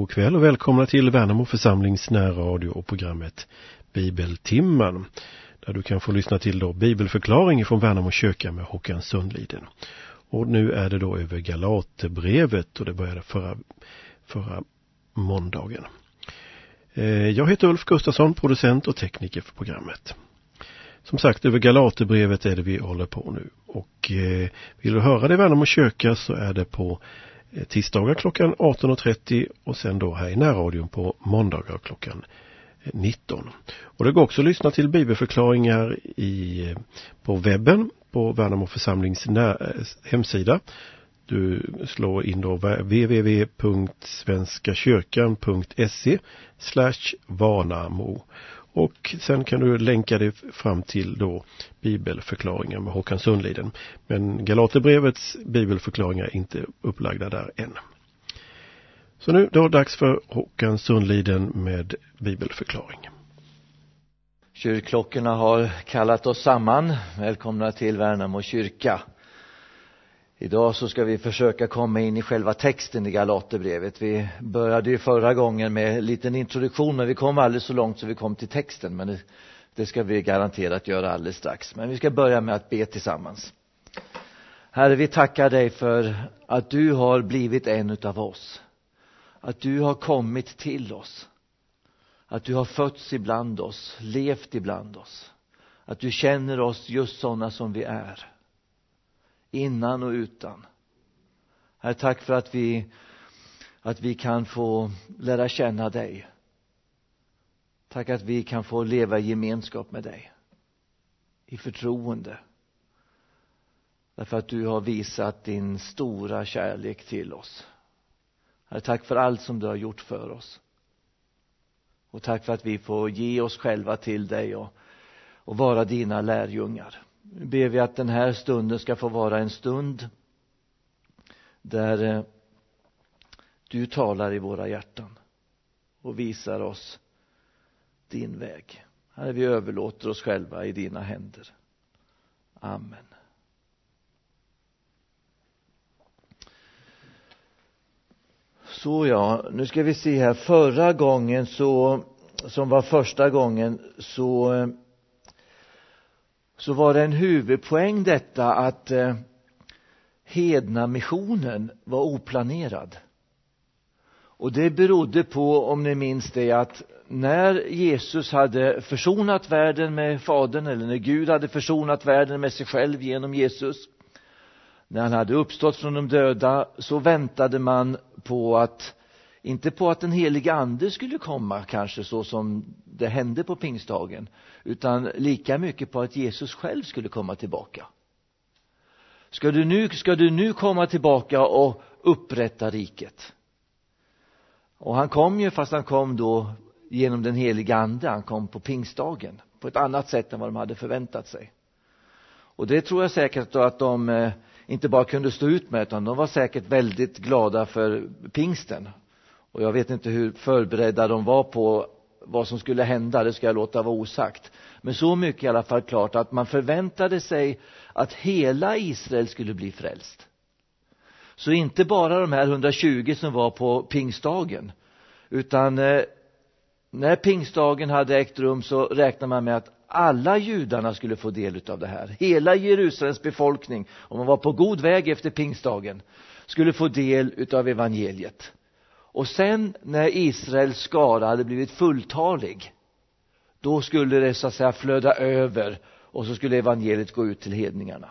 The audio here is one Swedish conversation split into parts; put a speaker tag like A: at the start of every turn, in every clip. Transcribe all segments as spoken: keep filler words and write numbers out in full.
A: God kväll och välkomna till Värnamo församlings närradio och programmet Bibeltimman, där du kan få lyssna till då bibelförklaring från Värnamo kyrka med Håkan Sundliden. Och nu är det då över Galaterbrevet, och det började förra, förra måndagen. Eh, jag heter Ulf Gustafsson, producent och tekniker för programmet. Som sagt, över Galaterbrevet är det vi håller på nu. Och eh, vill du höra det i Värnamo kyrka så är det på eh, tisdagar klockan arton och trettio och sen då här i närradion på måndagar klockan nitton. Och det går också att lyssna till bibelförklaringar i, på webben på Värnamo församlings när, hemsida. Du slår in då w w w punkt svenskakyrkan punkt se slash varnamo. Och sen kan du länka dig fram till då bibelförklaringar med Håkan Sundliden. Men Galaterbrevets bibelförklaringar är inte upplagda där än. Så nu då är det dags för Håkan Sundliden med bibelförklaring.
B: Kyrkklockorna har kallat oss samman. Välkomna till Värnamo kyrka. Idag så ska vi försöka komma in i själva texten i Galaterbrevet. Vi började ju förra gången med en liten introduktion, men vi kom alldeles så långt så vi kom till texten. Men det, det ska vi garanterat göra alldeles strax. Men vi ska börja med att be tillsammans. Herre, vi tackar dig för att du har blivit en utav oss. Att du har kommit till oss. Att du har fötts ibland oss, levt ibland oss. Att du känner oss just sådana som vi är. Innan och utan. Herre, tack för att vi, att vi kan få lära känna dig. Tack att vi kan få leva i gemenskap med dig. I förtroende. Därför att du har visat din stora kärlek till oss. Herre, tack för allt som du har gjort för oss. Och tack för att vi får ge oss själva till dig och, och vara dina lärjungar. Nu ber vi att den här stunden ska få vara en stund där eh, du talar i våra hjärtan och visar oss din väg. Herre, vi överlåter oss själva i dina händer. Amen. Så ja, nu ska vi se här. Förra gången så, som var första gången, så, så var det en huvudpoäng detta att eh, hednamissionen var oplanerad. Och det berodde på, om ni minns det, att när Jesus hade försonat världen med Fadern, eller när Gud hade försonat världen med sig själv genom Jesus, när han hade uppstått från de döda, så väntade man på att, inte på att den heliga ande skulle komma kanske så som det hände på pingstdagen, utan lika mycket på att Jesus själv skulle komma tillbaka. Ska du nu, ska du nu komma tillbaka och upprätta riket? Och han kom ju, fast han kom då genom den heliga ande. Han kom på pingstdagen på ett annat sätt än vad de hade förväntat sig. Och det tror jag säkert då att de eh, inte bara kunde stå ut med, utan de var säkert väldigt glada för pingsten. Och jag vet inte hur förberedda de var på vad som skulle hända, det ska jag låta vara osagt. Men så mycket i alla fall klart att man förväntade sig att hela Israel skulle bli frälst. Så inte bara de här hundratjugo som var på pingstdagen, utan eh, när pingstdagen hade ägt rum så räknar man med att alla judarna skulle få del av det här. Hela Jerusalems befolkning, om man var på god väg efter pingstdagen, skulle få del av evangeliet. Och sen när Israels skara hade blivit fulltalig, då skulle det så att säga flöda över och så skulle evangeliet gå ut till hedningarna.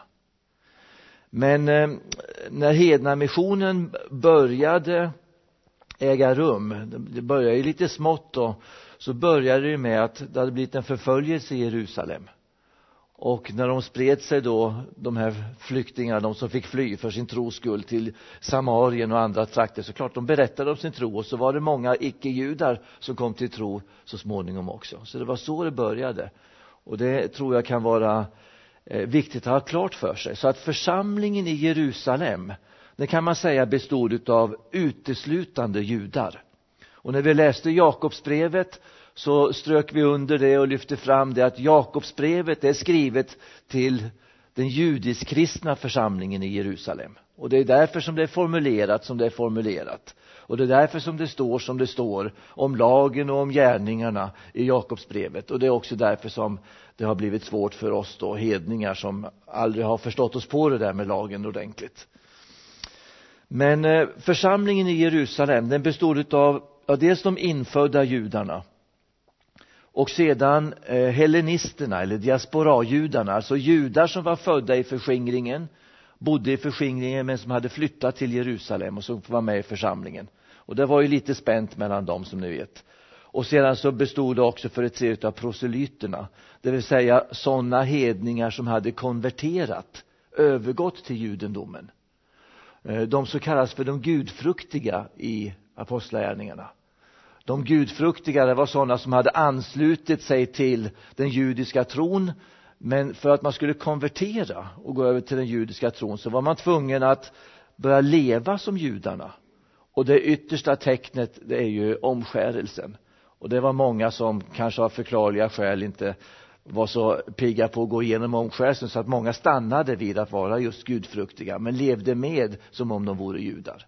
B: Men eh, när hednamissionen började äga rum, det började ju lite smått då, så började det med att det hade blivit en förföljelse i Jerusalem. Och när de spred sig då, de här flyktingarna, de som fick fly för sin tros skull till Samarien och andra trakter, så klart de berättade om sin tro, och så var det många icke-judar som kom till tro så småningom också. Så det var så det började. Och det tror jag kan vara eh, viktigt att ha klart för sig. Så att församlingen i Jerusalem, det kan man säga bestod av uteslutande judar. Och när vi läste Jakobsbrevet så strök vi under det och lyfte fram det att Jakobsbrevet är skrivet till den judisk-kristna församlingen i Jerusalem. Och det är därför som det är formulerat som det är formulerat. Och det är därför som det står som det står om lagen och om gärningarna i Jakobsbrevet. Och det är också därför som det har blivit svårt för oss då, hedningar som aldrig har förstått oss på det där med lagen ordentligt. Men eh, församlingen i Jerusalem, den bestod av ja, dels de infödda judarna och sedan eh, hellenisterna eller diaspora-judarna, alltså judar som var födda i förskingringen, bodde i förskingringen men som hade flyttat till Jerusalem och som var med i församlingen. Och det var ju lite spänt mellan dem som ni vet. Och sedan så bestod det också för ett tredje av proselyterna, det vill säga sådana hedningar som hade konverterat, övergått till judendomen. De så kallas för de gudfruktiga i apostlagärningarna. De gudfruktiga, det var sådana som hade anslutit sig till den judiska tron, men för att man skulle konvertera och gå över till den judiska tron så var man tvungen att börja leva som judarna. Och det yttersta tecknet, det är ju omskärelsen. Och det var många som kanske av förklarliga skäl inte var så pigga på att gå igenom omskärelsen, så att många stannade vid att vara just gudfruktiga men levde med som om de vore judar.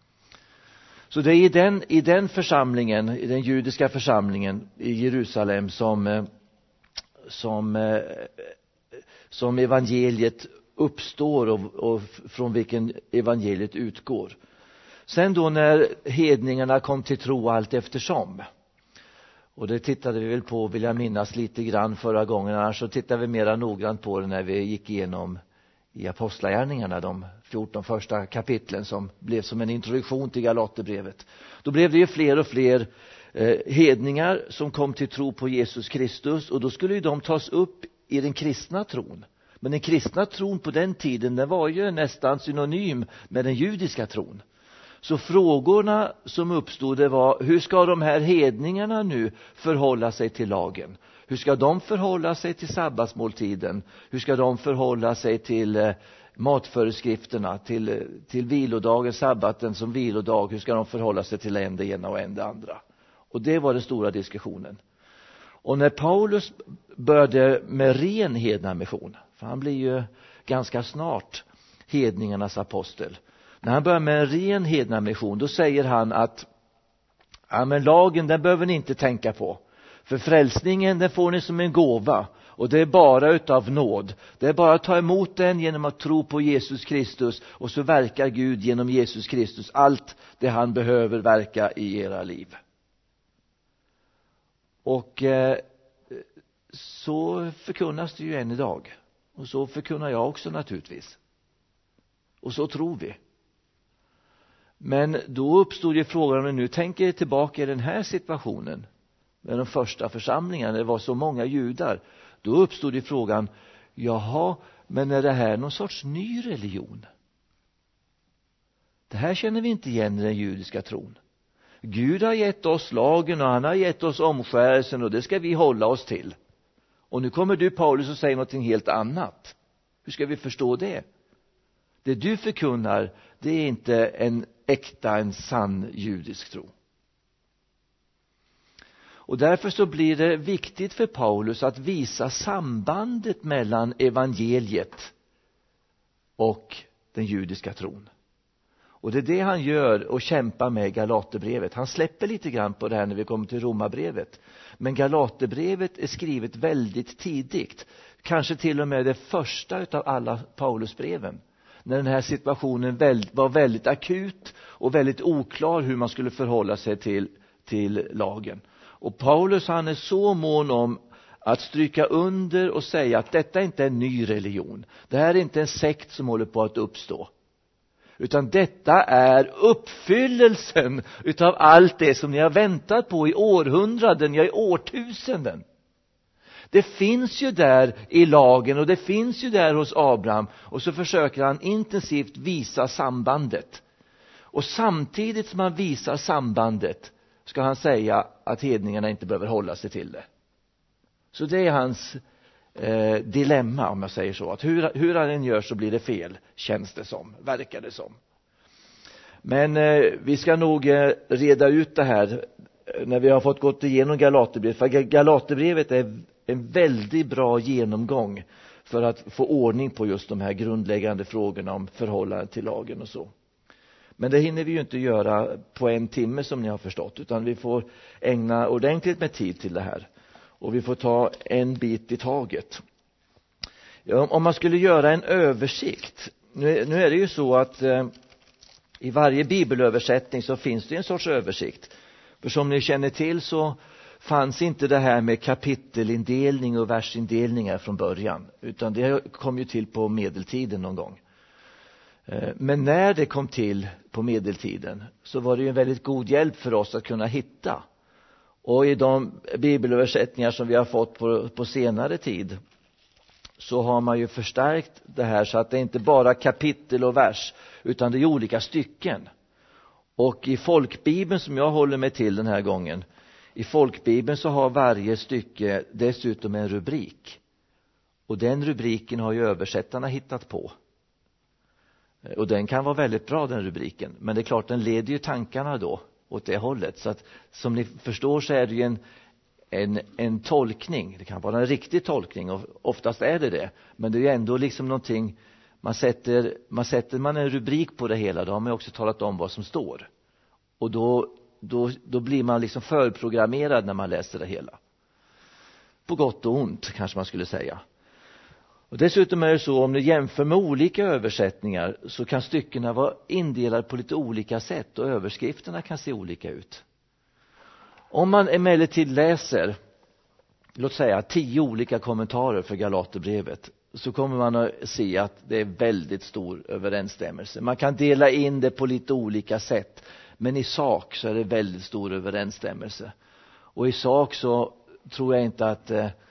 B: Så det är i den, i den församlingen, i den judiska församlingen i Jerusalem som, som, som evangeliet uppstår och, och från vilken evangeliet utgår. Sen då när hedningarna kom till tro allt eftersom, och det tittade vi väl på, vill jag minnas, lite grann förra gången, annars så tittade vi mera noggrant på det när vi gick igenom i apostlagärningarna, de fjorton första kapitlen som blev som en introduktion till Galaterbrevet. Då blev det ju fler och fler eh, hedningar som kom till tro på Jesus Kristus, och då skulle ju de tas upp i den kristna tron. Men den kristna tron på den tiden, den var ju nästan synonym med den judiska tron. Så frågorna som uppstod, det var: hur ska de här hedningarna nu förhålla sig till lagen? Hur ska de förhålla sig till sabbatsmåltiden? Hur ska de förhålla sig till eh, matföreskrifterna, till, eh, till vilodagen, sabbaten som vilodag? Hur ska de förhålla sig till en det ena och en det andra? Och det var den stora diskussionen. Och när Paulus började med ren hednamission, för han blir ju ganska snart hedningarnas apostel. När han börjar med en ren hednamission, då säger han att ja, men lagen, den behöver ni inte tänka på. För frälsningen, den får ni som en gåva. Och det är bara utav nåd. Det är bara att ta emot den genom att tro på Jesus Kristus. Och så verkar Gud genom Jesus Kristus allt det han behöver verka i era liv. Och eh, så förkunnas det ju än idag. Och så förkunnar jag också naturligtvis. Och så tror vi. Men då uppstod ju frågan, om ni nu tänker tillbaka i den här situationen med de första församlingarna, det var så många judar, då uppstod ju frågan: jaha, men är det här någon sorts ny religion? Det här känner vi inte igen i den judiska tron. Gud har gett oss lagen och han har gett oss omskärelsen, och det ska vi hålla oss till. Och nu kommer du, Paulus, och säger något helt annat. Hur ska vi förstå det? Det du förkunnar, det är inte en äkta, en sann judisk tro. Och därför så blir det viktigt för Paulus att visa sambandet mellan evangeliet och den judiska tron. Och det är det han gör och kämpar med Galaterbrevet. Han släpper lite grann på det här när vi kommer till Romarbrevet. Men Galaterbrevet är skrivet väldigt tidigt. Kanske till och med det första utav alla Paulusbreven. När den här situationen var väldigt akut och väldigt oklar hur man skulle förhålla sig till, till lagen. Och Paulus, han är så mån om att stryka under och säga att detta inte är en ny religion. Det här är inte en sekt som håller på att uppstå. Utan detta är uppfyllelsen utav allt det som ni har väntat på i århundraden, ja i årtusenden. Det finns ju där i lagen och det finns ju där hos Abraham. Och så försöker han intensivt visa sambandet. Och samtidigt som han visar sambandet ska han säga att hedningarna inte behöver hålla sig till det. Så det är hans eh, dilemma, om jag säger så. Att hur, hur han än gör så blir det fel, känns det som, verkar det som. Men eh, vi ska nog eh, reda ut det här när vi har fått gått igenom Galaterbrevet. För Galaterbrevet är en väldigt bra genomgång för att få ordning på just de här grundläggande frågorna om förhållandet till lagen och så. Men det hinner vi ju inte göra på en timme som ni har förstått, utan vi får ägna ordentligt med tid till det här. Och vi får ta en bit i taget. Ja, om man skulle göra en översikt, nu, nu är det ju så att eh, i varje bibelöversättning så finns det en sorts översikt. För som ni känner till så fanns inte det här med kapitelindelning och versindelningar från början, utan det kom ju till på medeltiden någon gång. Men när det kom till på medeltiden så var det ju en väldigt god hjälp för oss att kunna hitta. Och i de bibelöversättningar som vi har fått på, på senare tid så har man ju förstärkt det här så att det inte bara kapitel och vers, utan det är olika stycken. Och i folkbibeln som jag håller mig till den här gången, i folkbibeln så har varje stycke dessutom en rubrik. Och den rubriken har ju översättarna hittat på. Och den kan vara väldigt bra, den rubriken. Men det är klart, den leder ju tankarna då åt det hållet. Så att som ni förstår så är det ju en, en, en tolkning. Det kan vara en riktig tolkning och oftast är det det. Men det är ju ändå liksom någonting, man sätter, man sätter man en rubrik på det hela, då har man också talat om vad som står. Och då, då, då blir man liksom förprogrammerad när man läser det hela. På gott och ont kanske man skulle säga. Och dessutom är det så, om ni jämför med olika översättningar så kan styckena vara indelade på lite olika sätt och överskrifterna kan se olika ut. Om man emellertid läser, låt säga tio olika kommentarer för Galaterbrevet, så kommer man att se att det är väldigt stor överensstämmelse. Man kan dela in det på lite olika sätt, men i sak så är det väldigt stor överensstämmelse. Och i sak så tror jag inte att...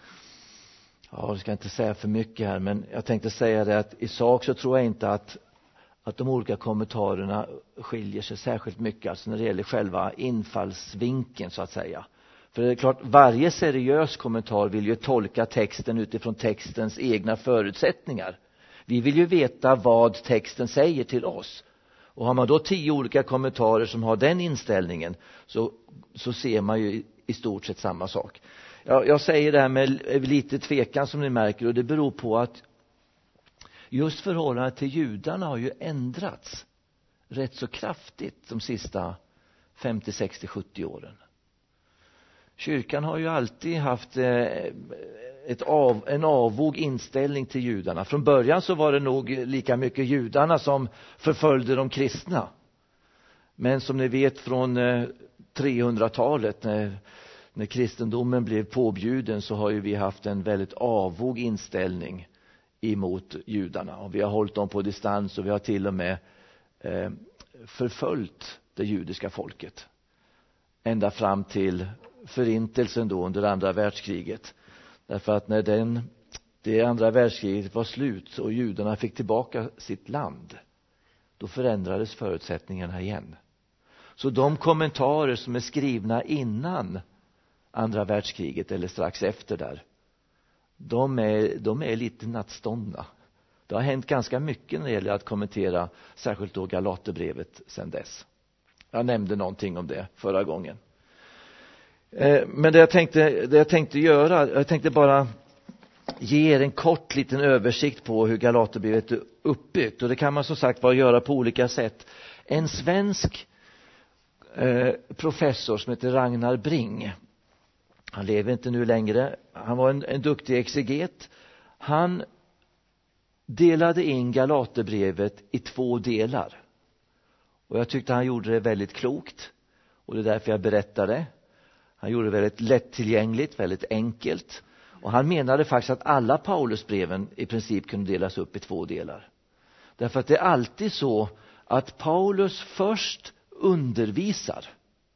B: Ja, jag ska inte säga för mycket här, men jag tänkte säga det att i sak så tror jag inte att, att de olika kommentarerna skiljer sig särskilt mycket, alltså när det gäller själva infallsvinkeln så att säga. För det är klart, varje seriös kommentar vill ju tolka texten utifrån textens egna förutsättningar. Vi vill ju veta vad texten säger till oss. Och har man då tio olika kommentarer som har den inställningen så, så ser man ju i, i stort sett samma sak. Jag, jag säger det här med lite tvekan som ni märker, och det beror på att just förhållandet till judarna har ju ändrats rätt så kraftigt de sista femtio, sextio, sjuttio åren. Kyrkan har ju alltid haft ett av, en avvåg inställning till judarna. Från början så var det nog lika mycket judarna som förföljde de kristna. Men som ni vet från trehundratalet när När kristendomen blev påbjuden så har ju vi haft en väldigt avvåg inställning emot judarna. Och vi har hållit dem på distans och vi har till och med eh, förföljt det judiska folket. Ända fram till förintelsen då under andra världskriget. Därför att när den, det andra världskriget var slut och judarna fick tillbaka sitt land, då förändrades förutsättningarna igen. Så de kommentarer som är skrivna innan andra världskriget eller strax efter där, de är, de är lite nattståndna. Det har hänt ganska mycket när det gäller att kommentera särskilt då Galaterbrevet sedan dess. Jag nämnde någonting om det förra gången. Eh, men det jag, tänkte, det jag tänkte göra, jag tänkte bara ge er en kort liten översikt på hur Galaterbrevet är uppbyggt. Och det kan man som sagt bara göra på olika sätt. En svensk eh, professor som heter Ragnar Bring, han lever inte nu längre. Han var en, en duktig exeget. Han delade in Galaterbrevet i två delar. Och jag tyckte han gjorde det väldigt klokt. Och det är därför jag berättar det. Han gjorde det väldigt lättillgängligt, väldigt enkelt. Och han menade faktiskt att alla Paulusbreven i princip kunde delas upp i två delar. Därför att det är alltid så att Paulus först undervisar.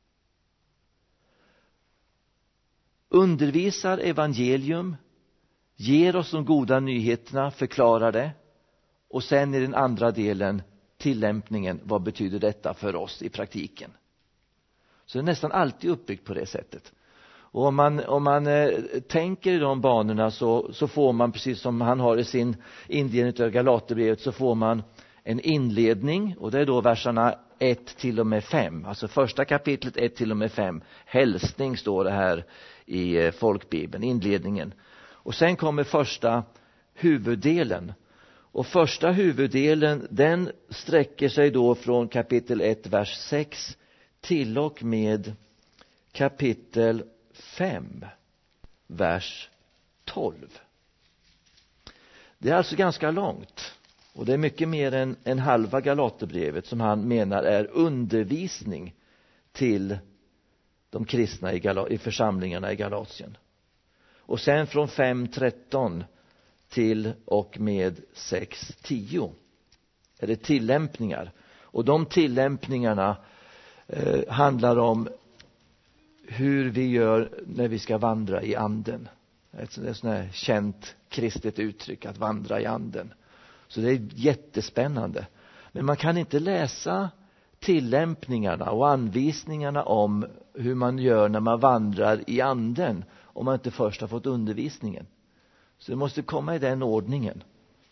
B: Undervisar evangelium, ger oss de goda nyheterna, förklarar det. Och sen i den andra delen, tillämpningen, vad betyder detta för oss i praktiken? Så det är nästan alltid uppbyggt på det sättet. Och om man, om man eh, tänker i de banorna så, så får man, precis som han har i sin inledning av Galaterbrevet, så får man en inledning. Och det är då verserna ett till och med fem. Alltså första kapitlet ett till och med fem. Hälsning står det här i folkbibeln, inledningen. Och sen kommer första huvuddelen. Och första huvuddelen, den sträcker sig då från kapitel ett, vers sex till och med kapitel fem, vers tolv. Det är alltså ganska långt. Och det är mycket mer än, än halva Galaterbrevet som han menar är undervisning till de kristna i, Gal- i församlingarna i Galatien. Och sen från fem tretton till och med sex tio är det tillämpningar. Och de tillämpningarna eh, handlar om hur vi gör när vi ska vandra i anden. Ett sådant här känt kristet uttryck, att vandra i anden. Så det är jättespännande. Men man kan inte läsa tillämpningarna och anvisningarna om hur man gör när man vandrar i anden om man inte först har fått undervisningen. Så det måste komma i den ordningen.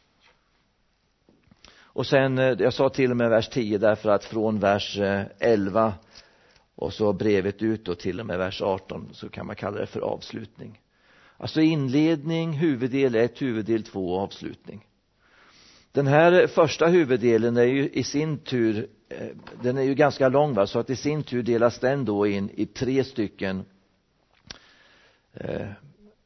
B: Och sen, jag sa till och med vers tio därför att från vers elva och så brevet ut då till och med vers arton så kan man kalla det för avslutning. Alltså inledning, huvuddel ett, huvuddel två och avslutning. Den här första huvuddelen är ju i sin tur, den är ju ganska lång, va? Så att i sin tur delas den då in i tre stycken eh,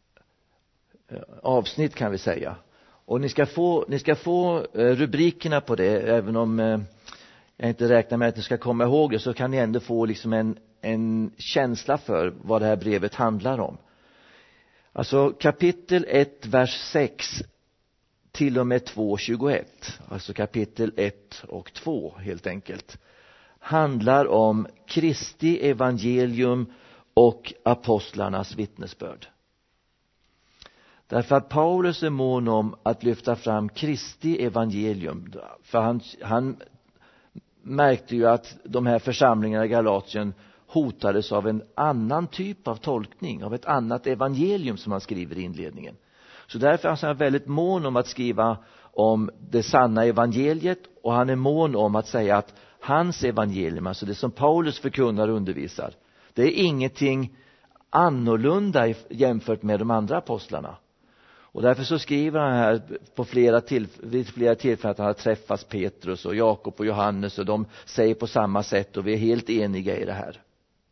B: avsnitt kan vi säga. Och ni ska få, ni ska få rubrikerna på det, även om eh, jag inte räknar med att ni ska komma ihåg det, så kan ni ändå få liksom en, en känsla för vad det här brevet handlar om. Alltså kapitel ett, vers sex till och med två tjugoett, alltså kapitel ett och två helt enkelt, handlar om Kristi evangelium och apostlarnas vittnesbörd. Därför att Paulus är mån om att lyfta fram Kristi evangelium, för han, han märkte ju att de här församlingarna i Galatien hotades av en annan typ av tolkning, av ett annat evangelium som han skriver i inledningen. Så därför är han väldigt mån om att skriva om det sanna evangeliet, och han är mån om att säga att hans evangelium, alltså det som Paulus förkunnar och undervisar, det är ingenting annorlunda jämfört med de andra apostlarna. Och därför så skriver han här på flera tillf- vid flera tillfällen att han har träffat Petrus och Jakob och Johannes, och de säger på samma sätt, och vi är helt eniga i det här.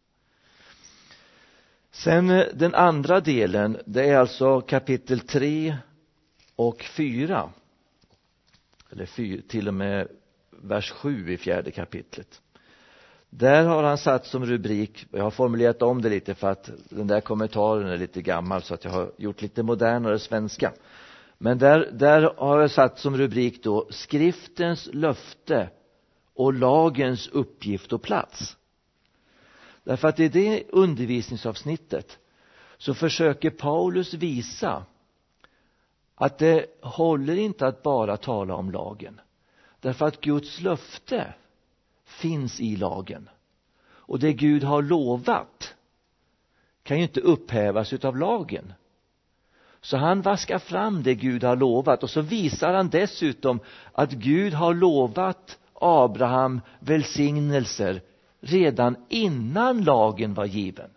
B: Sen den andra delen, det är alltså kapitel tre och fyra. Eller fyra, till och med vers sju i fjärde kapitlet. Där har han satt som rubrik, jag har formulerat om det lite för att den där kommentaren är lite gammal, så att jag har gjort lite modernare svenska. Men där, där har jag satt som rubrik då skriftens löfte och lagens uppgift och plats. Därför att i det undervisningsavsnittet så försöker Paulus visa att det håller inte att bara tala om lagen. Därför att Guds löfte finns i lagen. Och det Gud har lovat kan ju inte upphävas utav lagen. Så han vaskar fram det Gud har lovat, och så visar han dessutom att Gud har lovat Abraham välsignelser redan innan lagen var given.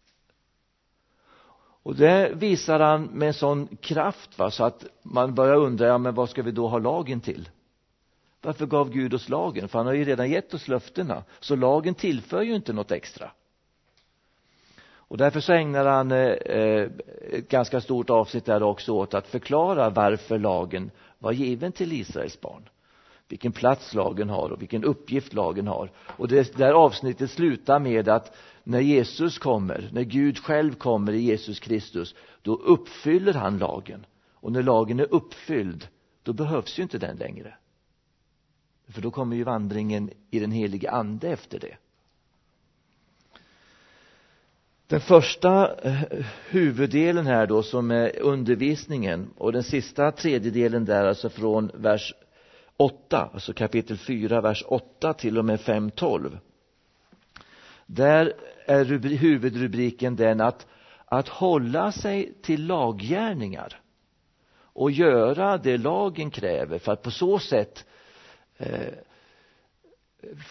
B: Och det visar han med en sån kraft, va, så att man börjar undra, ja, men vad ska vi då ha lagen till? Varför gav Gud oss lagen? För han har ju redan gett oss löftena. Så lagen tillför ju inte något extra. Och därför så ägnar han eh, ett ganska stort avsnitt där också åt att förklara varför lagen var given till Israels barn. Vilken plats lagen har och vilken uppgift lagen har. Och det där avsnittet slutar med att när Jesus kommer, när Gud själv kommer i Jesus Kristus, då uppfyller han lagen. Och när lagen är uppfylld, då behövs ju inte den längre. För då kommer ju vandringen i den helige ande efter det. Den första huvuddelen här då, som är undervisningen, och den sista tredjedelen där, alltså från vers åtta, alltså kapitel fyra, vers åtta till och med fem tolv. Där är rubri- huvudrubriken den att, att hålla sig till laggärningar och göra det lagen kräver, för att på så sätt eh,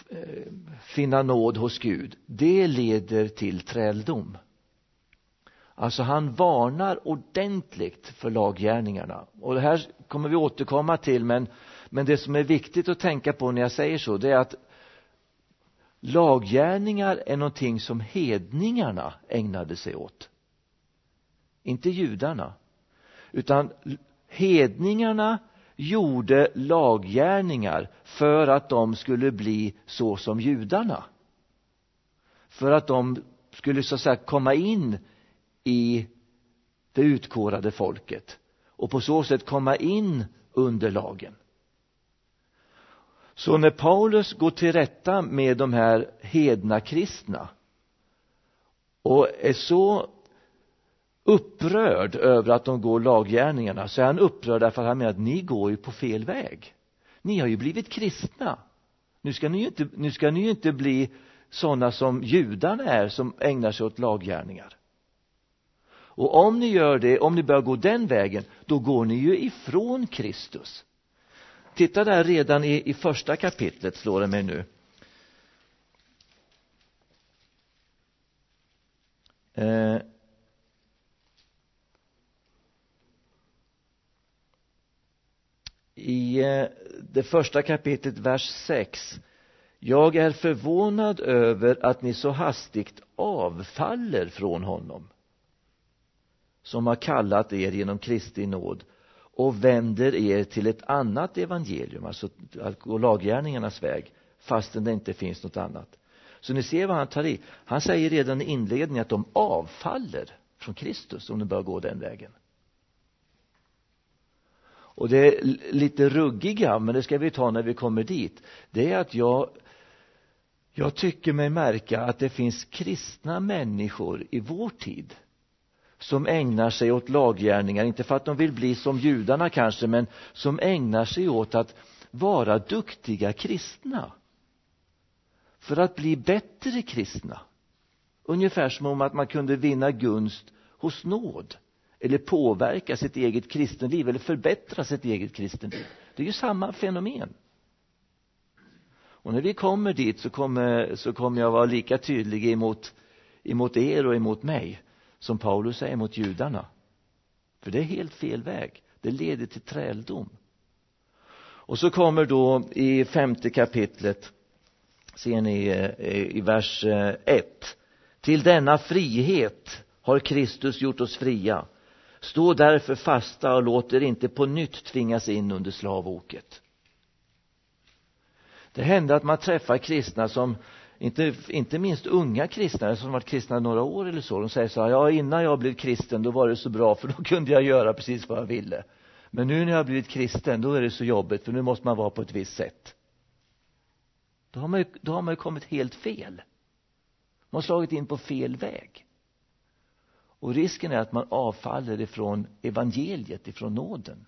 B: finna nåd hos Gud. Det leder till träldom. Alltså han varnar ordentligt för laggärningarna. Och det här kommer vi återkomma till, men, men det som är viktigt att tänka på när jag säger så, det är att laggärningar är någonting som hedningarna ägnade sig åt. Inte judarna. Utan hedningarna gjorde laggärningar för att de skulle bli så som judarna. För att de skulle så att säga komma in i det utkårade folket och på så sätt komma in under lagen. Så när Paulus går till rätta med de här hedna kristna och är så upprörd över att de går laggärningarna, så är han upprörd därför att han menar att ni går ju på fel väg. Ni har ju blivit kristna. Nu ska ni ju inte, nu ska ni ju inte bli sådana som judarna är, som ägnar sig åt laggärningar. Och om ni gör det, om ni börjar gå den vägen, då går ni ju ifrån Kristus. Titta där redan i, i första kapitlet, slår det mig nu. Eh, I eh, det första kapitlet, vers sex. Jag är förvånad över att ni så hastigt avfaller från honom, som har kallat er genom Kristi nåd, och vänder er till ett annat evangelium, alltså att gå laggärningarnas väg, fastän det inte finns något annat. Så ni ser vad han tar i. Han säger redan i inledningen att de avfaller från Kristus om de bör gå den vägen. Och det är lite ruggiga, men det ska vi ta när vi kommer dit. Det är att jag, jag tycker mig märka att det finns kristna människor i vår tid som ägnar sig åt laggärningar, inte för att de vill bli som judarna kanske, men som ägnar sig åt att vara duktiga kristna. För att bli bättre kristna. Ungefär som om att man kunde vinna gunst hos nåd. Eller påverka sitt eget kristenliv, eller förbättra sitt eget kristenliv. Det är ju samma fenomen. Och när vi kommer dit så kommer, så kommer jag vara lika tydlig emot, emot er och emot mig som Paulus är emot judarna. För det är helt fel väg. Det leder till träldom. Och så kommer då i femte kapitlet, ser ni i vers ett. Till denna frihet har Kristus gjort oss fria. Stå därför fasta och låt er inte på nytt tvingas in under slavoket. Det händer att man träffar kristna som, inte, inte minst unga kristna som varit kristna några år eller så. De säger så här: ja, innan jag blev kristen då var det så bra, för då kunde jag göra precis vad jag ville. Men nu när jag har blivit kristen, då är det så jobbigt, för nu måste man vara på ett visst sätt. Då har man ju, då har man ju kommit helt fel. Man har slagit in på fel väg. Och risken är att man avfaller ifrån evangeliet, ifrån nåden.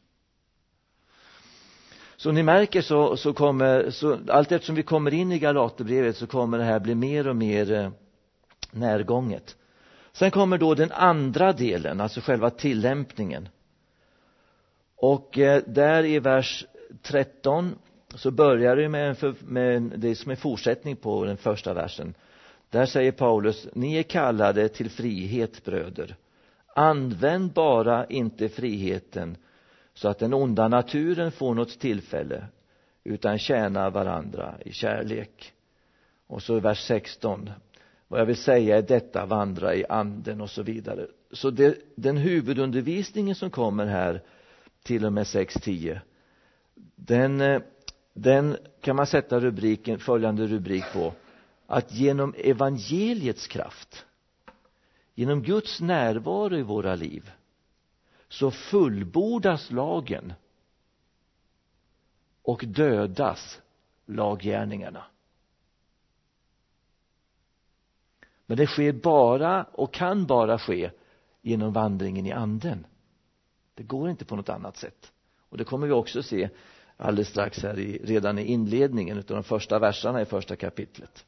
B: Så ni märker så, så kommer, så allt eftersom vi kommer in i Galaterbrevet så kommer det här bli mer och mer eh, närgånget. Sen kommer då den andra delen, alltså själva tillämpningen. Och eh, där i vers tretton så börjar det med, en, med det som är fortsättning på den första versen. Där säger Paulus: ni är kallade till frihet, bröder. Använd bara inte friheten så att den onda naturen får något tillfälle, utan tjäna varandra i kärlek. Och så i vers sexton. Vad jag vill säga är detta: vandra i anden, och så vidare. Så det, den huvudundervisningen som kommer här till och med sex tio, den, den kan man sätta rubriken, följande rubrik på: att genom evangeliets kraft, genom Guds närvaro i våra liv, så fullbordas lagen och dödas laggärningarna. Men det sker bara och kan bara ske genom vandringen i anden. Det går inte på något annat sätt. Och det kommer vi också se alldeles strax här i, redan i inledningen av de första verserna i första kapitlet.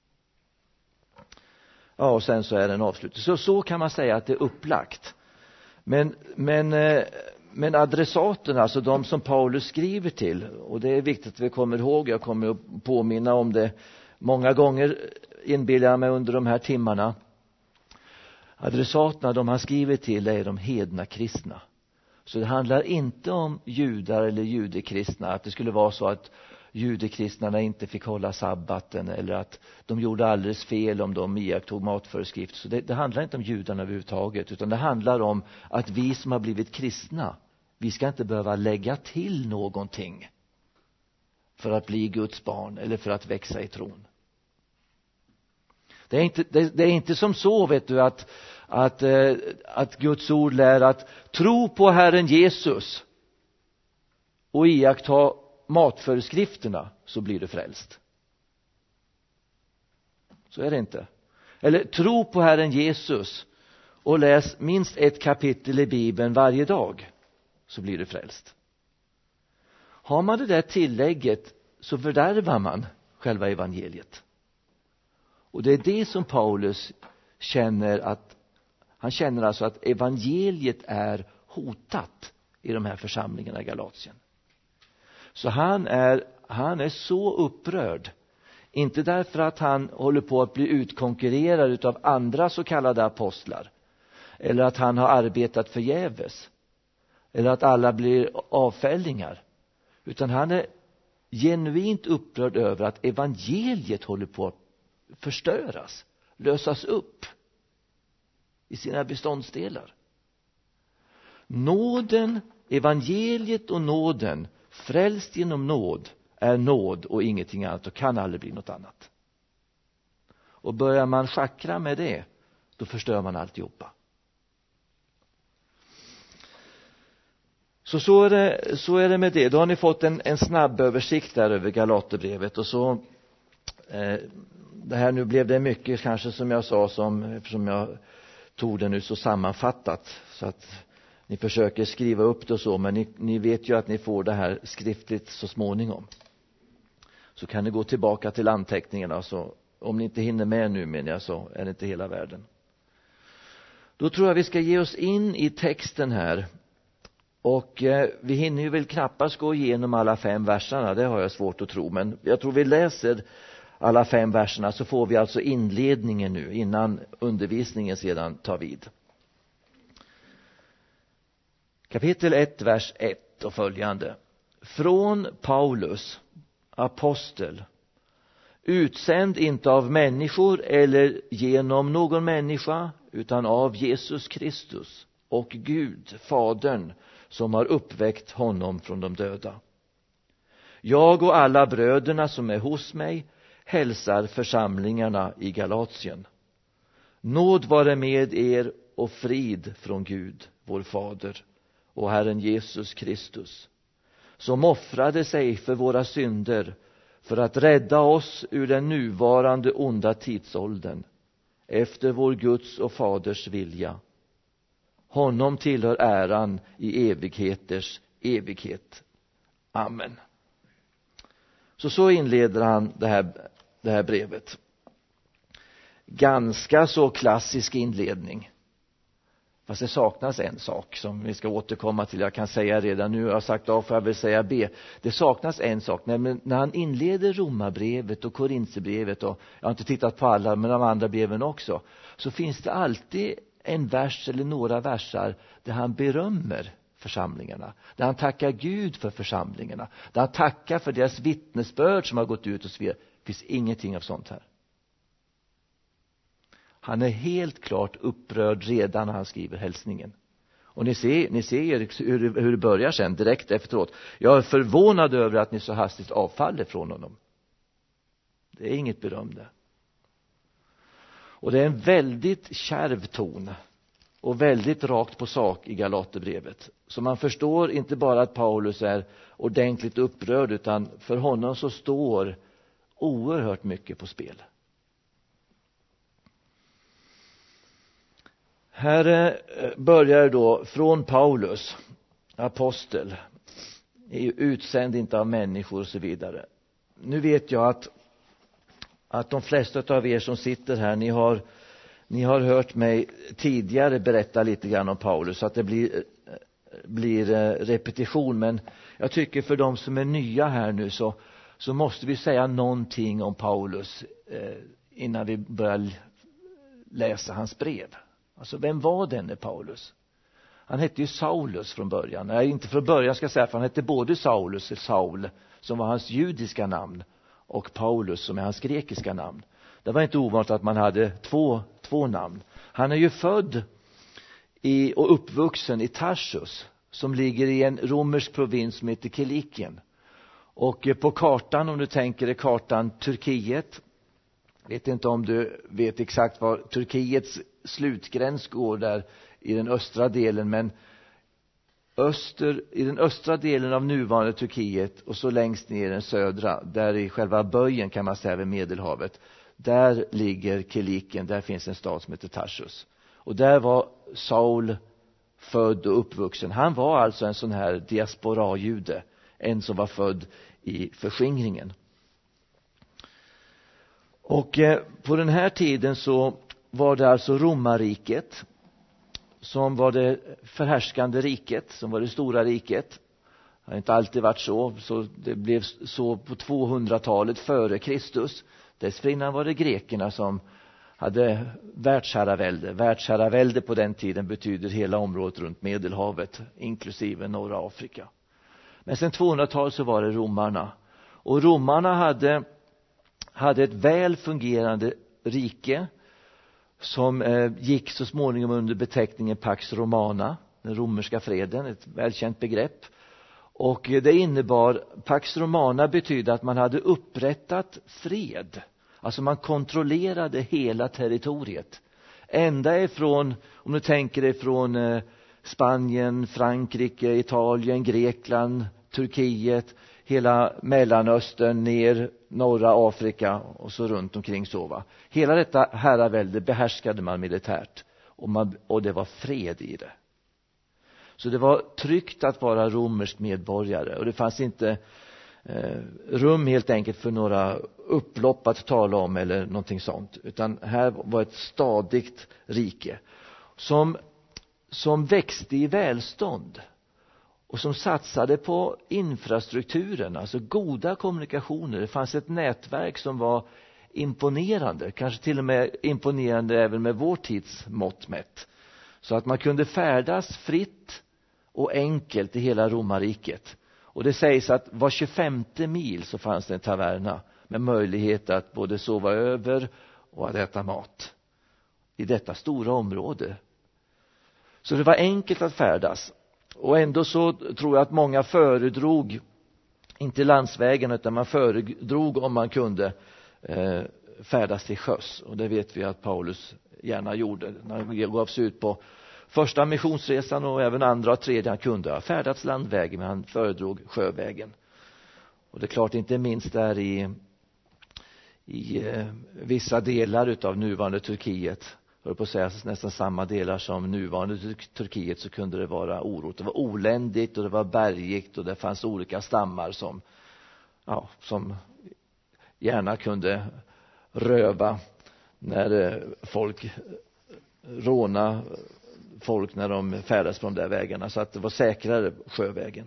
B: Ja, och sen så är det en avslutning. Så, så kan man säga att det är upplagt. Men, men, men adressaterna, alltså de som Paulus skriver till, och det är viktigt att vi kommer ihåg, jag kommer att påminna om det många gånger, inbillar jag mig, under de här timmarna. Adressaterna de han skriver till är de hedna kristna. Så det handlar inte om judar eller judekristna, att det skulle vara så att judekristnarna inte fick hålla sabbaten eller att de gjorde alldeles fel om de iakttog matföreskrifter. Så det, det handlar inte om judarna överhuvudtaget, utan det handlar om att vi som har blivit kristna, vi ska inte behöva lägga till någonting för att bli Guds barn eller för att växa i tron. Det är inte, det, det är inte som så, vet du, att, att, eh, att Guds ord lär att tro på Herren Jesus och iaktta matföreskrifterna så blir du frälst. Så är det inte. Eller tro på Herren Jesus och läs minst ett kapitel i Bibeln varje dag så blir du frälst. Har man det där tillägget så fördärvar man själva evangeliet. Och det är det som Paulus känner, att han känner alltså att evangeliet är hotat i de här församlingarna i Galatien. Så han är, han är så upprörd. Inte därför att han håller på att bli utkonkurrerad av andra så kallade apostlar. Eller att han har arbetat förgäves. Eller att alla blir avfällingar. Utan han är genuint upprörd över att evangeliet håller på att förstöras. Lösas upp i sina beståndsdelar. Nåden, evangeliet och nåden, frälst genom nåd, är nåd och ingenting annat och kan aldrig bli något annat. Och börjar man schackra med det, då förstör man alltihopa. Så så är det, så är det med det. Då har ni fått en, en snabb översikt där över Galaterbrevet. Och så eh, det här, nu blev det mycket kanske som jag sa, som, eftersom jag tog det nu så sammanfattat. Så att ni försöker skriva upp det och så, men ni, ni vet ju att ni får det här skriftligt så småningom. Så kan ni gå tillbaka till anteckningarna, så om ni inte hinner med nu, men jag så är det inte hela världen. Då tror jag vi ska ge oss in i texten här. Och eh, vi hinner ju väl knappast gå igenom alla fem verserna, det har jag svårt att tro. Men jag tror vi läser alla fem verserna, så får vi alltså inledningen nu innan undervisningen sedan tar vid. Kapitel ett, vers ett och följande. Från Paulus, apostel, utsänd inte av människor eller genom någon människa, utan av Jesus Kristus och Gud, Fadern, som har uppväckt honom från de döda. Jag och alla bröderna som är hos mig hälsar församlingarna i Galatien. Nåd vare med er och frid från Gud, vår Fader, och Herren Jesus Kristus, som offrade sig för våra synder för att rädda oss ur den nuvarande onda tidsåldern, efter vår Guds och Faders vilja. Honom tillhör äran i evigheters evighet. Amen. Så så inleder han det här, det här brevet. Ganska så klassisk inledning. Fast det saknas en sak som vi ska återkomma till. Jag kan säga redan nu, jag har sagt A för jag vill säga B. Det saknas en sak, nämligen när han inleder Romarbrevet och Korinthierbrevet, och jag har inte tittat på alla men de andra breven också, så finns det alltid en vers eller några versar där han berömmer församlingarna, där han tackar Gud för församlingarna, där han tackar för deras vittnesbörd som har gått ut och så vidare. Det finns ingenting av sånt här. Han är helt klart upprörd redan när han skriver hälsningen. Och ni ser, ni ser hur, hur det börjar sen direkt efteråt. Jag är förvånad över att ni så hastigt avfaller från honom. Det är inget beröm där. Och det är en väldigt kärv ton och väldigt rakt på sak i Galaterbrevet. Så man förstår inte bara att Paulus är ordentligt upprörd, utan för honom så står oerhört mycket på spel. Här börjar då från Paulus, apostel, utsänd inte av människor och så vidare. Nu vet jag att att de flesta av er som sitter här, ni har ni har hört mig tidigare berätta lite grann om Paulus, så att det blir blir repetition, men jag tycker för de som är nya här nu så så måste vi säga någonting om Paulus eh, innan vi börjar läsa hans brev. Alltså vem var denne Paulus? Han hette ju Saulus från början. Nej, inte från början ska jag säga, för han hette både Saulus och Saul, som var hans judiska namn, och Paulus som är hans grekiska namn. Det var inte ovanligt att man hade två, två namn. Han är ju född i, och uppvuxen i Tarsus, som ligger i en romersk provins som heter Kilikien. Och på kartan, om du tänker dig kartan Turkiet, vet inte om du vet exakt var Turkiets slutgräns går där i den östra delen, men öster, i den östra delen av nuvarande Turkiet och så längst ner i den södra, där i själva böjen kan man säga vid Medelhavet, där ligger Kilikien, där finns en stad som heter Tarsus. Och där var Saul född och uppvuxen. Han var alltså en sån här diaspora-jude, en som var född i förskingringen. Och eh, på den här tiden så var det alltså romarriket som var det förhärskande riket, som var det stora riket. Det har inte alltid varit så, så det blev så på tvåhundratalet före Kristus. Dessförinnan var det grekerna som hade världsherravälde. Världsherravälde på den tiden betyder hela området runt Medelhavet, inklusive norra Afrika. Men sen tvåhundratalet så var det romarna. Och romarna hade, hade ett väl fungerande rike som eh, gick så småningom under beteckningen Pax Romana, den romerska freden, ett välkänt begrepp. Och det innebar, Pax Romana betydde att man hade upprättat fred. Alltså man kontrollerade hela territoriet. Ända ifrån, om du tänker dig från eh, Spanien, Frankrike, Italien, Grekland, Turkiet, hela Mellanöstern, ner norra Afrika och så runt omkring så va. Hela detta herravälde behärskade man militärt och, man, och det var fred i det. Så det var tryggt att vara romersk medborgare, och det fanns inte eh, rum helt enkelt för några upplopp att tala om eller någonting sånt, utan här var ett stadigt rike som, som växte i välstånd och som satsade på infrastrukturen, alltså goda kommunikationer. Det fanns ett nätverk som var imponerande, kanske till och med imponerande även med vår tids mått mätt. Så att man kunde färdas fritt och enkelt i hela romarriket. Och det sägs att var tjugofemte mil så fanns det en taverna med möjlighet att både sova över och att äta mat i detta stora område. Så det var enkelt att färdas. Och ändå så tror jag att många föredrog inte landsvägen, utan man föredrog om man kunde eh, färdas till sjöss. Och det vet vi att Paulus gärna gjorde när han gav sig ut på första missionsresan, och även andra och tredje. Han kunde ha färdats landvägen, men han föredrog sjövägen. Och det är klart, inte minst där i, i eh, vissa delar utav nuvarande Turkiet, höll på att säga nästan samma delar som nuvarande Turkiet, så kunde det vara oro. Det var oländigt och det var bergigt, och det fanns olika stammar som, ja, som gärna kunde röva när folk råna folk när de färdas på de där vägarna, så att det var säkrare sjövägen.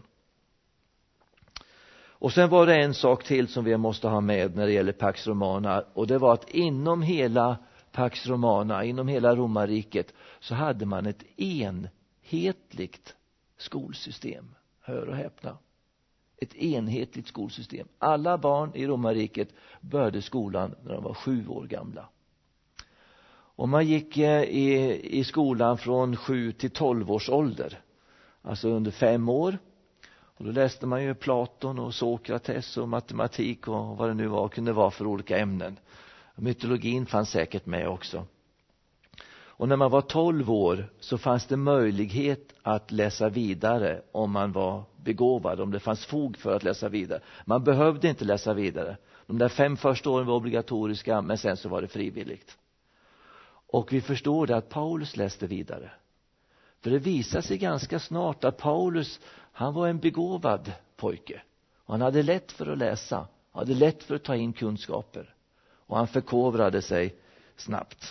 B: Och sen var det en sak till som vi måste ha med när det gäller Pax Romana, och det var att inom hela Pax Romana, inom hela romarriket, så hade man ett enhetligt skolsystem. Hör och häpna. Ett enhetligt skolsystem. Alla barn i romarriket började skolan när de var sju år gamla. Och man gick i, i skolan från sju till tolv års ålder. Alltså under fem år. Och då läste man ju Platon och Sokrates och matematik och vad det nu var, kunde vara för olika ämnen. Mytologin fanns säkert med också. Och när man var tolv år så fanns det möjlighet att läsa vidare om man var begåvad, om det fanns fog för att läsa vidare. Man behövde inte läsa vidare. De där fem första åren var obligatoriska, men sen så var det frivilligt. Och vi förstår det att Paulus läste vidare. För det visar sig ganska snart att Paulus, han var en begåvad pojke. Och han hade lätt för att läsa. Han hade lätt för att ta in kunskaper. Och han förkovrade sig snabbt.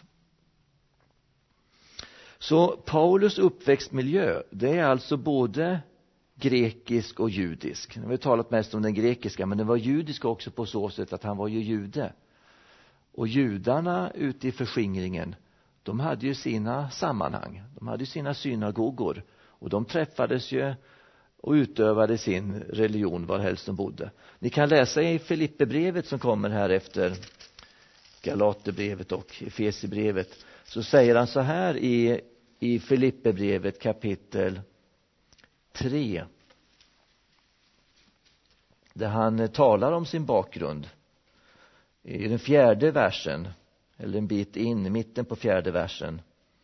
B: Så Paulus uppväxtmiljö, det är alltså både grekisk och judisk. Vi har talat mest om den grekiska, men den var judisk också på så sätt att han var ju jude. Och judarna ute i förskingringen, de hade ju sina sammanhang. De hade ju sina synagogor. Och de träffades ju och utövade sin religion var helst de bodde. Ni kan läsa i Filipperbrevet som kommer här efter Galaterbrevet och Efesierbrevet. Så säger han så här i, i Filipperbrevet kapitel tre. Där han talar om sin bakgrund. I den fjärde versen, eller en bit in i mitten på fjärde versen.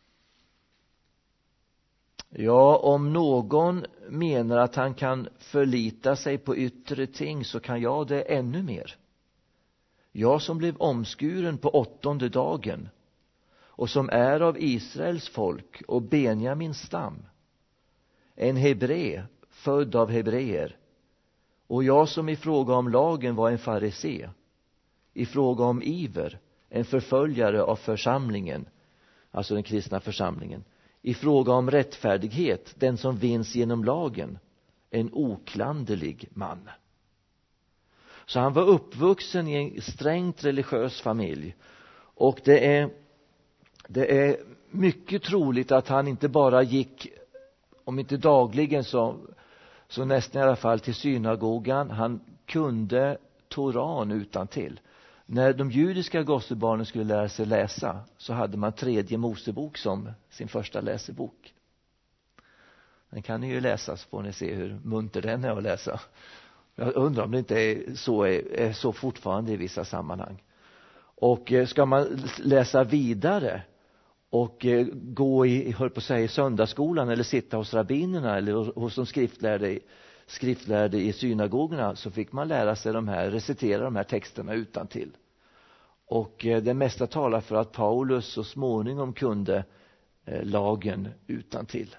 B: Ja, om någon menar att han kan förlita sig på yttre ting så kan jag det ännu mer. Jag som blev omskuren på åttonde dagen och som är av Israels folk och Benjamins stam. En hebré, född av hebreer. Och jag som i fråga om lagen var en farisé. I fråga om iver, en förföljare av församlingen, alltså den kristna församlingen. I fråga om rättfärdighet, den som vinns genom lagen, en oklanderlig man. Så han var uppvuxen i en strängt religiös familj. Och det är, det är mycket troligt att han inte bara gick, om inte dagligen så, så nästan i alla fall till synagogan. Han kunde Toran utan till. När de judiska gossebarnen skulle lära sig läsa så hade man tredje Mosebok som sin första läsebok. Den kan ni ju läsa så får ni se hur munter den är att läsa. Jag undrar om det inte är så, är, är så fortfarande i vissa sammanhang. Och ska man läsa vidare och gå i, höll på att säga, i söndagsskolan eller sitta hos rabbinerna eller hos de skriftlärde, skriftlärde i synagogorna, så fick man lära sig de här, recitera de här texterna utantill. Och det mesta talar för att Paulus så småningom kunde lagen utantill.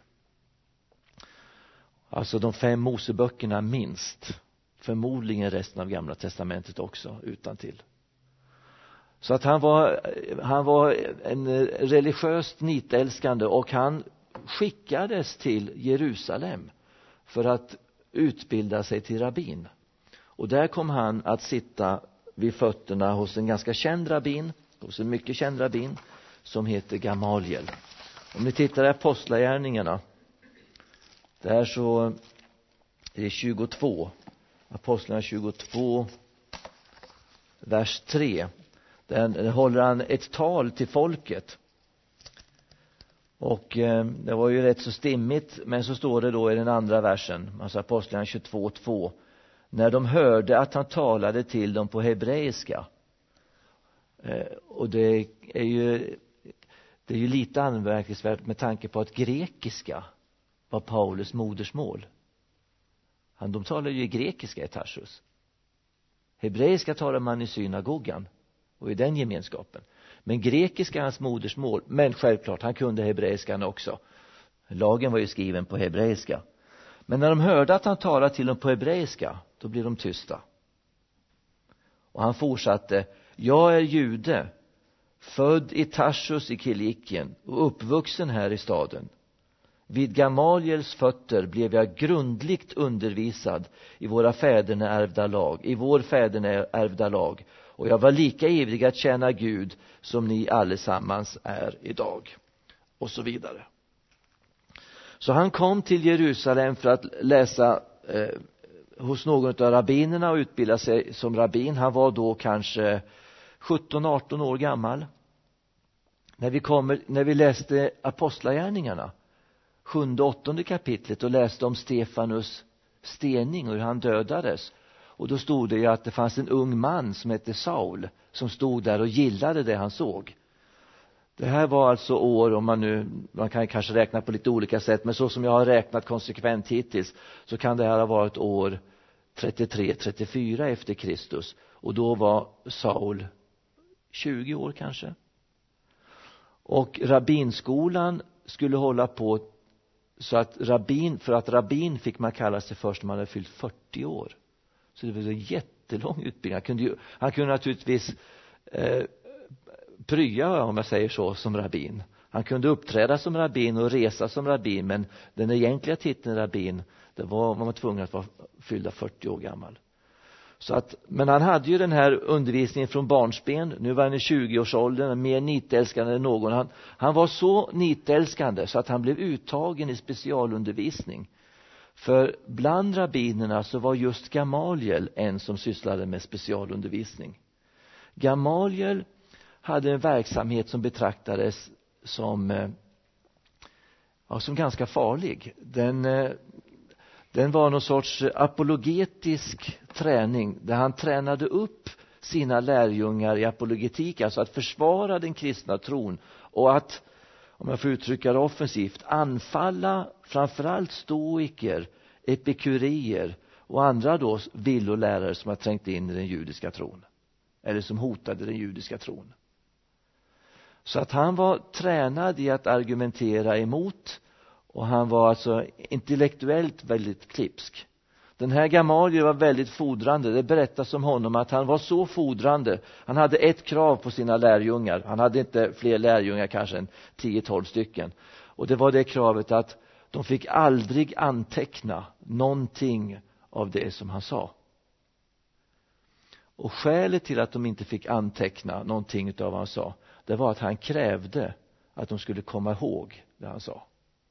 B: Alltså de fem Moseböckerna minst. Förmodligen resten av Gamla testamentet också utantill. Så att han var, han var en religiöst nitälskande och han skickades till Jerusalem för att utbilda sig till rabbin. Och där kom han att sitta vid fötterna hos en ganska känd rabbin, hos en mycket känd rabbin som heter Gamaliel. Om ni tittar i Apostlagärningarna, där så är det tjugotvå, Apostlarna tjugotvå, vers tre. Där håller han ett tal till folket. Och eh, det var ju rätt så stimmigt, men så står det då i den andra versen, alltså Apostlagärningarna tjugotvå två. När de hörde att han talade till dem på hebreiska. Eh, och det är ju det är ju lite anmärkningsvärt med tanke på att grekiska var Paulus modersmål. Han, de talar ju grekiska i Tarsus. Hebreiska talar man i synagogan och i den gemenskapen. Men grekiska är hans modersmål. Men självklart, han kunde hebreiskan också. Lagen var ju skriven på hebreiska. Men när de hörde att han talade till dem på hebreiska, då blev de tysta. Och han fortsatte: jag är jude, född i Tarsus i Kilikien och uppvuxen här i staden. Vid Gamaliels fötter blev jag grundligt undervisad i våra fäderna ärvda lag, i vår fäderna ärvda lag. Och jag var lika ivrig att tjäna Gud som ni allesammans är idag. Och så vidare. Så han kom till Jerusalem för att läsa eh, hos någon av rabbinerna och utbilda sig som rabbin. Han var då kanske sjutton arton år gammal. När vi, kommer, när vi läste Apostlagärningarna, sjunde och åttonde kapitlet, och läste om Stefanus stening och hur han dödades. Och då stod det ju att det fanns en ung man som hette Saul som stod där och gillade det han såg. Det här var alltså år, om man nu, man kan kanske räkna på lite olika sätt, men så som jag har räknat konsekvent hittills så kan det här ha varit år trettiotre trettiofyra efter Kristus. Och då var Saul tjugo år kanske. Och rabbinskolan skulle hålla på så att rabbin, för att rabbin fick man kalla sig först när man hade fyllt fyrtio år. Så det var en jättelång utbildning. Han kunde, ju, han kunde naturligtvis eh, prya, om jag säger så, som rabbin. Han kunde uppträda som rabbin och resa som rabbin, men den egentliga titeln rabbin, det var, var man tvungen att vara fyllda fyrtio år gammal. Så att, men han hade ju den här undervisningen från barnsben. Nu var han i tjugo-årsåldern, mer nitälskande än någon. Han, han var så nitälskande så att han blev uttagen i specialundervisning. För bland rabbinerna så var just Gamaliel en som sysslade med specialundervisning. Gamaliel hade en verksamhet som betraktades som, ja, som ganska farlig. Den, den var någon sorts apologetisk träning där han tränade upp sina lärjungar i apologetik, alltså att försvara den kristna tron och att, om jag får uttrycka det offensivt, anfalla framförallt stoiker, epikurier och andra då villolärare som har trängt in i den judiska tron eller som hotade den judiska tron. Så att han var tränad i att argumentera emot, och han var alltså intellektuellt väldigt klipsk. Den här Gamaliel var väldigt fordrande. Det berättas om honom att han var så fordrande. Han hade ett krav på sina lärjungar. Han hade inte fler lärjungar, kanske än tio tolv stycken. Och det var det kravet att de fick aldrig anteckna någonting av det som han sa. Och skälet till att de inte fick anteckna någonting av vad han sa, det var att han krävde att de skulle komma ihåg det han sa.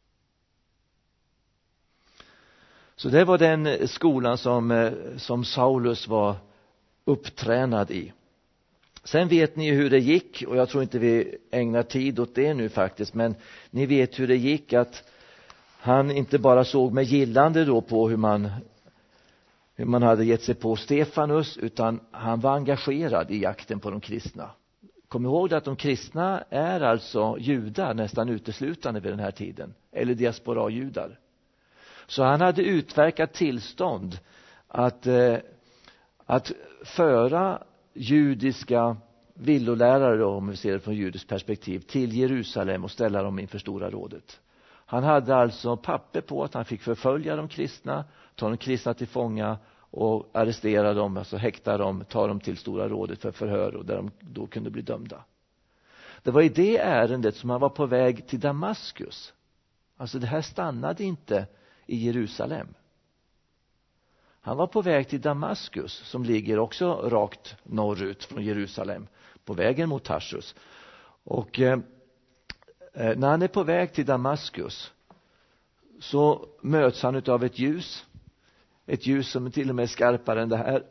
B: Så det var den skolan som, som Saulus var upptränad i. Sen vet ni hur det gick, och jag tror inte vi ägnar tid åt det nu faktiskt, men ni vet hur det gick att han inte bara såg med gillande då på hur man, hur man hade gett sig på Stefanus, utan han var engagerad i jakten på de kristna. Kom ihåg att de kristna är alltså judar nästan uteslutande vid den här tiden, eller diaspora-judar. Så han hade utverkat tillstånd att, eh, att föra judiska villolärare då, om vi ser det från judiskt perspektiv, till Jerusalem och ställa dem inför Stora rådet. Han hade alltså papper på att han fick förfölja de kristna, ta de kristna till fånga och arrestera dem, alltså häkta dem, ta dem till Stora rådet för förhör, och där de då kunde bli dömda. Det var i det ärendet som han var på väg till Damaskus. Alltså det här stannade inte i Jerusalem. Han var på väg till Damaskus, som ligger också rakt norrut från Jerusalem, på vägen mot Tarsus. Och eh, när han är på väg till Damaskus så möts han av ett ljus. Ett ljus som är till och med skarpare än det här.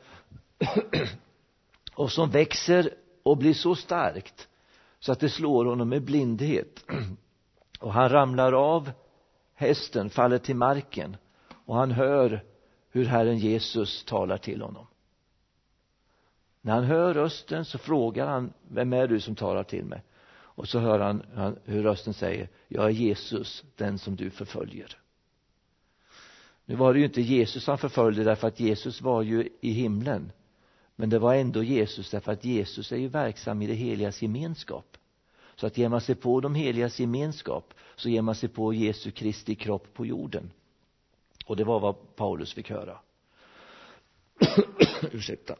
B: Och som växer och blir så starkt så att det slår honom med blindhet. Och han ramlar av hästen, faller till marken, och han hör hur Herren Jesus talar till honom. När han hör rösten så frågar han: vem är du som talar till mig? Och så hör han hur rösten säger: jag är Jesus, den som du förföljer. Nu var det ju inte Jesus han förföljde, därför att Jesus var ju i himlen. Men det var ändå Jesus, därför att Jesus är ju verksam i det heligas gemenskap. Så att ger man sig på de heligas gemenskap, så ger man sig på Jesu Kristi kropp på jorden. Och det var vad Paulus fick höra. Ursäkta.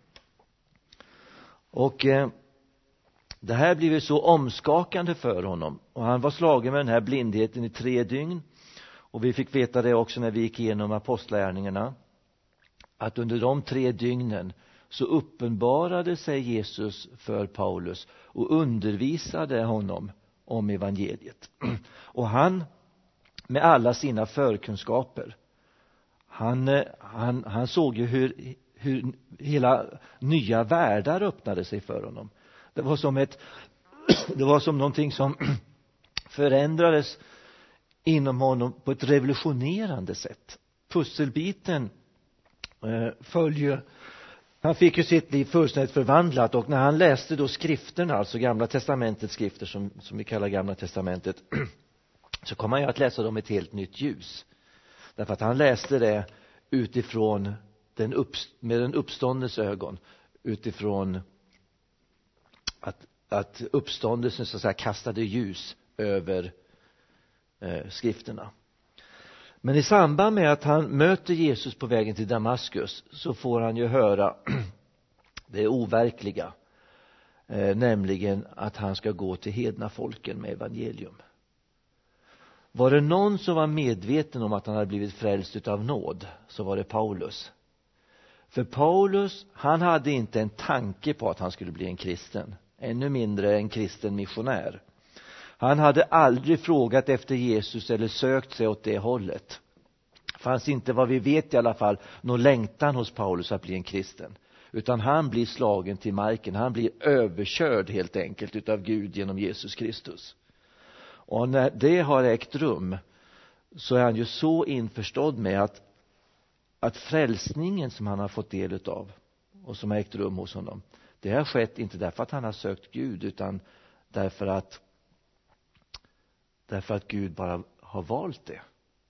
B: Och eh, det här blev ju så omskakande för honom. Och han var slagen med den här blindheten i tre dygn. Och vi fick veta det också när vi gick igenom apostlagärningarna, att under de tre dygnen så uppenbarade sig Jesus för Paulus och undervisade honom om evangeliet. Och han, med alla sina förkunskaper, han, han, han såg ju hur, hur hela nya världar öppnade sig för honom. Det var som ett, det var som någonting som förändrades inom honom på ett revolutionerande sätt. Pusselbiten eh, följer. Han fick ju sitt liv fullständigt förvandlat, och när han läste då skrifterna, alltså Gamla testamentets skrifter som, som vi kallar Gamla testamentet, så kom han ju att läsa dem i ett helt nytt ljus. Därför att han läste det utifrån den upp, med en uppståndes ögon, utifrån att, att uppståndelsen så att säga kastade ljus över eh, skrifterna. Men i samband med att han möter Jesus på vägen till Damaskus så får han ju höra det overkliga, eh, nämligen att han ska gå till hedna folken med evangelium. Var det någon som var medveten om att han hade blivit frälst utav nåd, så var det Paulus. För Paulus, han hade inte en tanke på att han skulle bli en kristen. Ännu mindre en kristen missionär. Han hade aldrig frågat efter Jesus eller sökt sig åt det hållet. Fanns inte, vad vi vet i alla fall, någon längtan hos Paulus att bli en kristen. Utan han blir slagen till marken. Han blir överkörd helt enkelt utav Gud genom Jesus Kristus. Och när det har ägt rum så är han ju så införstådd med att, att frälsningen som han har fått del utav och som har ägt rum hos honom, det har skett inte därför att han har sökt Gud, utan därför att därför att Gud bara har valt det.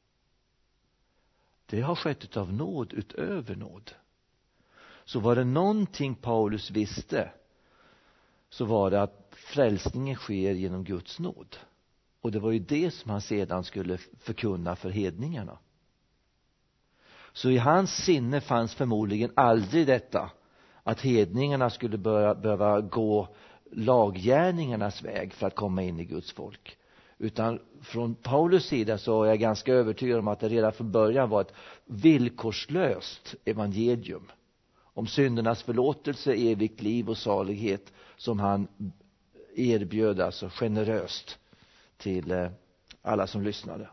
B: Det har skett utav nåd utöver nåd. Så var det någonting Paulus visste, så var det att frälsningen sker genom Guds nåd. Och det var ju det som han sedan skulle förkunna för hedningarna. Så i hans sinne fanns förmodligen aldrig detta att hedningarna skulle börja, behöva gå laggärningarnas väg för att komma in i Guds folk. Utan från Paulus sida så är jag ganska övertygad om att det redan från början var ett villkorslöst evangelium om syndernas förlåtelse, evigt liv och salighet som han erbjöd alltså generöst till alla som lyssnade.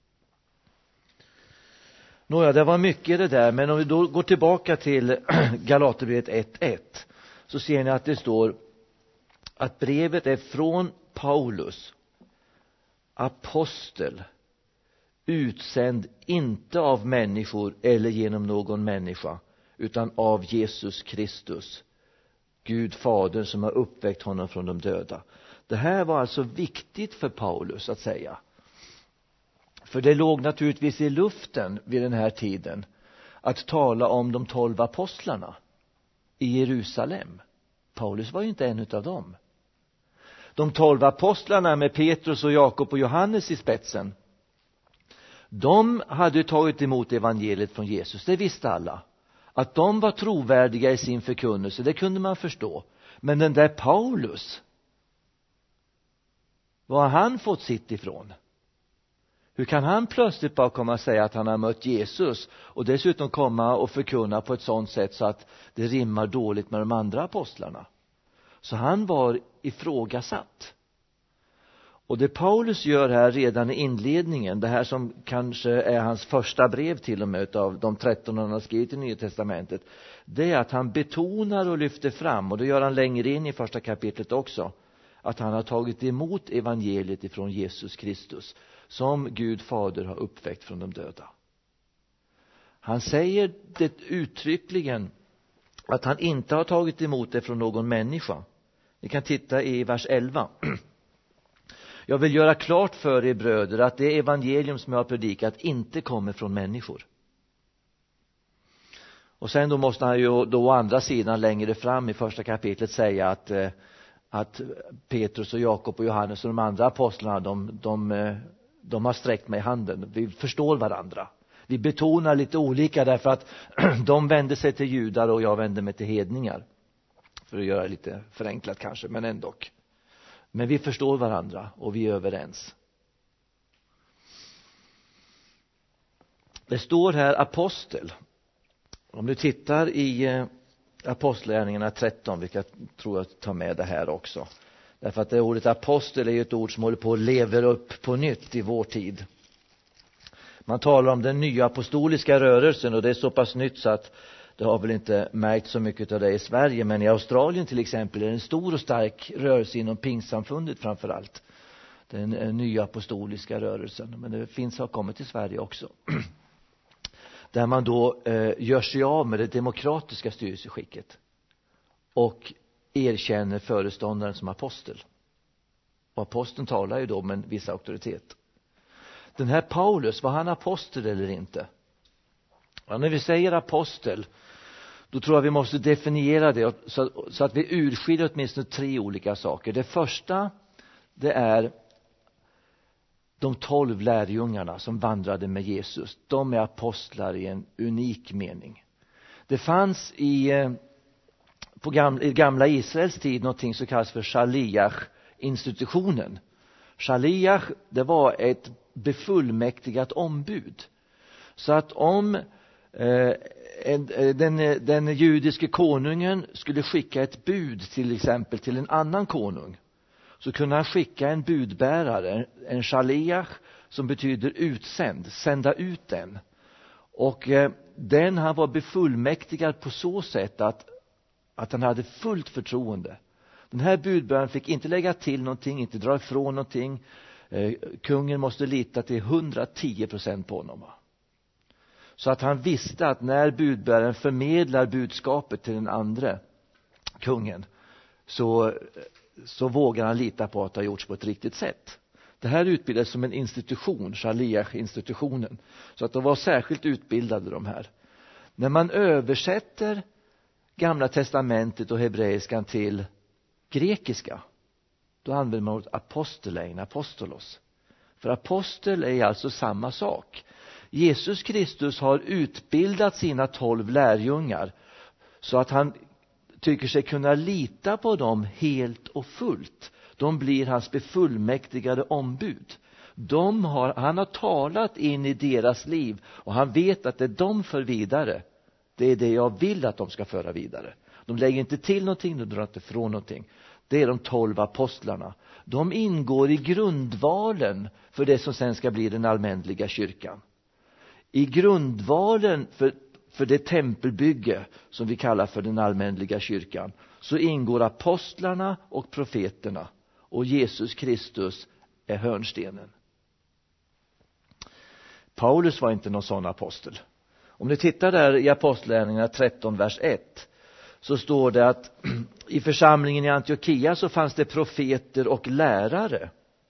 B: Nåja, det var mycket det där, men om vi då går tillbaka till Galaterbrevet ett ett så ser ni att det står att brevet är från Paulus, apostel, utsänd inte av människor eller genom någon människa, utan av Jesus Kristus, Gud Fadern som har uppväckt honom från de döda. Det här var alltså viktigt för Paulus att säga. För det låg naturligtvis i luften vid den här tiden att tala om de tolv apostlarna i Jerusalem. Paulus var ju inte en utav dem. De tolv apostlarna med Petrus och Jakob och Johannes i spetsen, de hade tagit emot evangeliet från Jesus. Det visste alla. Att de var trovärdiga i sin förkunnelse, det kunde man förstå. Men den där Paulus, var har han fått sitt ifrån? Hur kan han plötsligt bara komma och säga att han har mött Jesus och dessutom komma och förkunna på ett sådant sätt så att det rimmar dåligt med de andra apostlarna? Så han var ifrågasatt. Och det Paulus gör här redan i inledningen, det här som kanske är hans första brev till och med av de tretton han har skrivit i Nya testamentet, det är att han betonar och lyfter fram, och det gör han längre in i första kapitlet också, att han har tagit emot evangeliet ifrån Jesus Kristus som Gud Fader har uppväckt från de döda. Han säger det uttryckligen att han inte har tagit emot det från någon människa. Ni kan titta i vers elva. Jag vill göra klart för er bröder att det evangelium som jag har predikat inte kommer från människor. Och sen då måste han ju då å andra sidan längre fram i första kapitlet säga att, att Petrus och Jakob och Johannes och de andra apostlarna, de, de, de har sträckt mig handen. Vi förstår varandra. Vi betonar lite olika därför att de vänder sig till judar och jag vänder mig till hedningar. För att göra lite förenklat kanske, men ändå. Men vi förstår varandra och vi är överens. Det står här apostel. Om du tittar i Apostlagärningarna tretton, vilka tror jag tar med det här också. Därför att det ordet apostel är ju ett ord som håller på att leva upp på nytt i vår tid. Man talar om den nya apostoliska rörelsen, och det är så pass nytt så att det har väl inte märkt så mycket av det i Sverige, men i Australien till exempel är det en stor och stark rörelse inom pingstsamfundet framför allt. Den nya apostoliska rörelsen, men det finns har kommit till Sverige också. Där man då eh, gör sig av med det demokratiska styrelseskicket och erkänner föreståndaren som apostel. Och aposteln talar ju då med en viss auktoritet. Den här Paulus, var han apostel eller inte? Ja, när vi säger apostel, då tror jag vi måste definiera det så, så att vi urskiljer åtminstone tre olika saker. Det första, det är de tolv lärjungarna som vandrade med Jesus. De är apostlar i en unik mening. Det fanns i, på gamla, i gamla Israels tid någonting som kallas för Shaliach-institutionen. Shaliach, det var ett befullmäktigat ombud. Så att om eh, den, den judiske konungen skulle skicka ett bud till exempel till en annan konung, så kunde han skicka en budbärare, en shaliach, som betyder utsänd, sända ut den. Och eh, den han var befullmäktigad på så sätt att, att han hade fullt förtroende. Den här budbäraren fick inte lägga till någonting, inte dra ifrån någonting. Eh, kungen måste lita till hundratio procent på honom. Så att han visste att när budbäraren förmedlar budskapet till den andra kungen, så, så vågar han lita på att det har gjorts på ett riktigt sätt. Det här utbildades som en institution, Shaliach-institutionen. Så att de var särskilt utbildade de här. När man översätter Gamla testamentet och hebreiskan till grekiska, då använder man ordet apostelein, apostolos. För apostel är alltså samma sak. Jesus Kristus har utbildat sina tolv lärjungar så att han tycker sig kunna lita på dem helt och fullt. De blir hans befullmäktigade ombud. De har, han har talat in i deras liv och han vet att det de för vidare, det är det jag vill att de ska föra vidare. De lägger inte till någonting, de drar inte från någonting. Det är de tolv apostlarna. De ingår i grundvalen för det som sen ska bli den allmänliga kyrkan. I grundvalen för, för det tempelbygge som vi kallar för den allmänliga kyrkan, så ingår apostlarna och profeterna. Och Jesus Kristus är hörnstenen. Paulus var inte någon sån apostel. Om ni tittar där i Apostlagärningarna tretton, vers ett, så står det att i församlingen i Antiochia så fanns det profeter och lärare.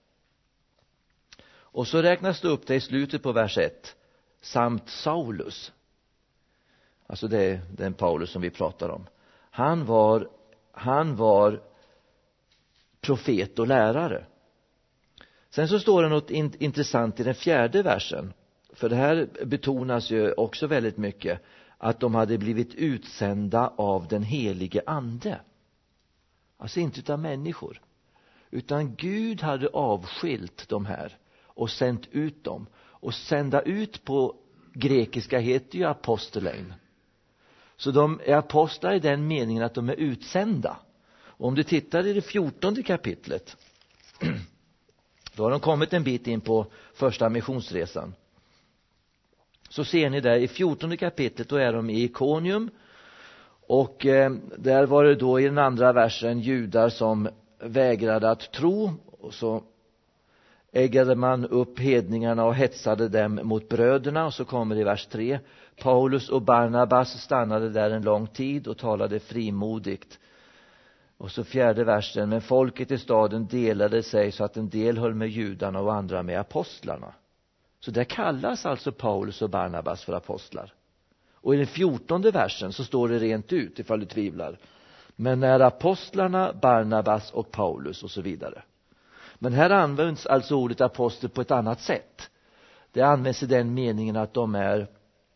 B: Och så räknas det upp det i slutet på vers ett. Samt Saulus. Alltså det är den Paulus som vi pratar om. Han var, han var profet och lärare. Sen så står det något in, intressant i den fjärde versen. För det här betonas ju också väldigt mycket att de hade blivit utsända av den helige ande. Alltså inte av människor. Utan Gud hade avskilt de här och sänt ut dem. Och sända ut på grekiska heter ju apostelein. Så de är apostlar i den meningen att de är utsända. Och om du tittar i det fjortonde kapitlet, då har de kommit en bit in på första missionsresan. Så ser ni där i fjortonde kapitlet, då är de i Ikonium. Och eh, där var det då i den andra versen judar som vägrade att tro. Och så äggade man upp hedningarna och hetsade dem mot bröderna. Och så kommer det i vers tre. Paulus och Barnabas stannade där en lång tid och talade frimodigt. Och så fjärde versen. Men folket i staden delade sig så att en del höll med judarna och andra med apostlarna. Så där kallas alltså Paulus och Barnabas för apostlar. Och i den fjortonde versen så står det rent ut ifall du tvivlar. Men när apostlarna, Barnabas och Paulus och så vidare. Men här används alltså ordet apostel på ett annat sätt. Det används i den meningen att de är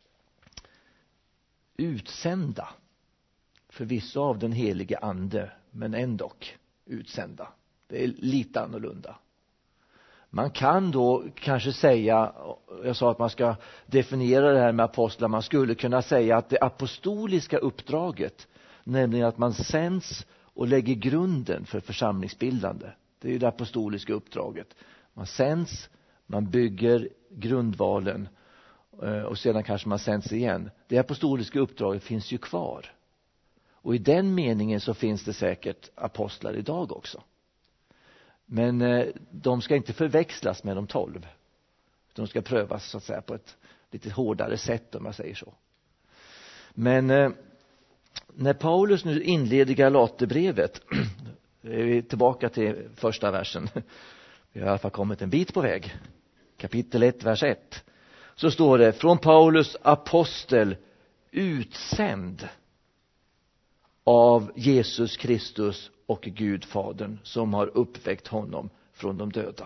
B: utsända. Förvisso av den helige ande, men ändå utsända. Det är lite annorlunda. Man kan då kanske säga, jag sa att man ska definiera det här med apostlar, man skulle kunna säga att det apostoliska uppdraget, nämligen att man sänds och lägger grunden för församlingsbildande. Det är ju det apostoliska uppdraget. Man sänds, man bygger grundvalen och sedan kanske man sänds igen. Det apostoliska uppdraget finns ju kvar. Och i den meningen så finns det säkert apostlar idag också. Men eh, de ska inte förväxlas med de tolv. De ska prövas så att säga på ett lite hårdare sätt, om jag säger så. Men eh, när Paulus nu inleder Galaterbrevet, är vi tillbaka till första versen. Vi har i alla fall kommit en bit på väg. Kapitel ett, vers ett. Så står det, från Paulus apostel utsänd av Jesus Kristus och Gud Fadern som har uppväckt honom från de döda.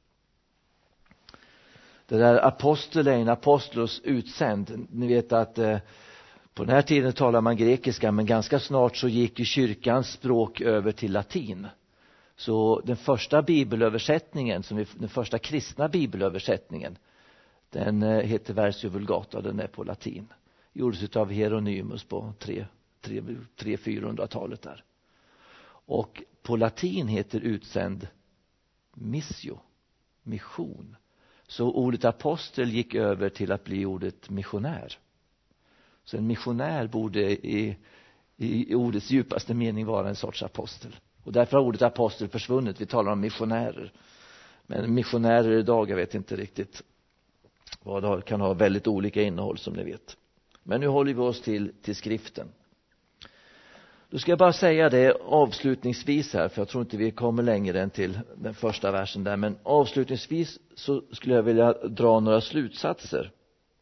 B: Det där apostelein, apostolos utsänd. Ni vet att eh, på den här tiden talar man grekiska, men ganska snart så gick ju kyrkans språk över till latin. Så den första bibelöversättningen, som är den första kristna bibelöversättningen, den eh, heter Versio Vulgata, den är på latin. Gjordes av Hieronymus på tre fyrahundratalet där. Och på latin heter utsänd missio, mission. Så ordet apostel gick över till att bli ordet missionär. Så en missionär borde i, i ordets djupaste mening vara en sorts apostel. Och därför har ordet apostel försvunnit. Vi talar om missionärer. Men missionärer idag, jag vet inte riktigt vad det kan ha, väldigt olika innehåll som ni vet. Men nu håller vi oss till, till skriften. Då ska jag bara säga det avslutningsvis här, för jag tror inte vi kommer längre än till den första versen där. Men avslutningsvis så skulle jag vilja dra några slutsatser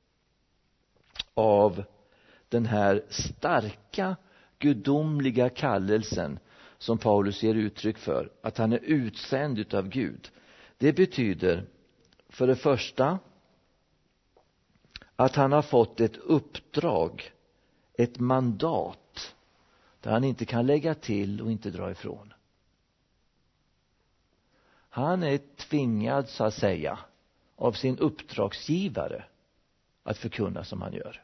B: av den här starka gudomliga kallelsen som Paulus ger uttryck för. Att han är utsänd utav Gud. Det betyder för det första att han har fått ett uppdrag, ett mandat där han inte kan lägga till och inte dra ifrån. Han är tvingad, så att säga, av sin uppdragsgivare att förkunna som han gör.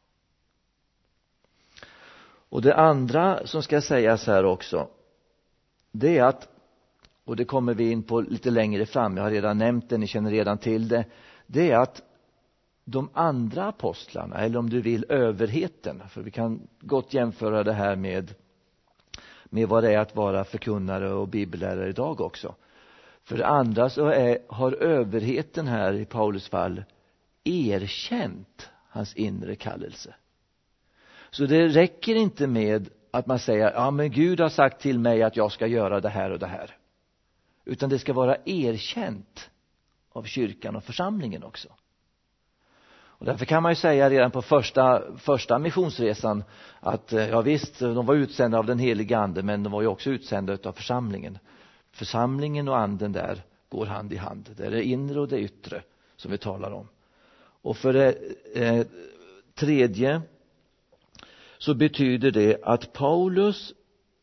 B: Och det andra som ska sägas här också, det är att, och det kommer vi in på lite längre fram, jag har redan nämnt det, ni känner redan till det, det är att de andra apostlarna, eller om du vill överheten, för vi kan gott jämföra det här med, med vad det är att vara förkunnare och bibellärare idag också. För det andra så är, har överheten här i Paulus fall erkänt hans inre kallelse. Så det räcker inte med att man säger, ja men Gud har sagt till mig att jag ska göra det här och det här. Utan det ska vara erkänt av kyrkan och församlingen också. Och därför kan man ju säga redan på första, första missionsresan att ja visst, de var utsända av den heliga ande, men de var ju också utsända av församlingen. Församlingen och anden där går hand i hand. Det är det inre och det yttre som vi talar om. Och för det eh, tredje så betyder det att Paulus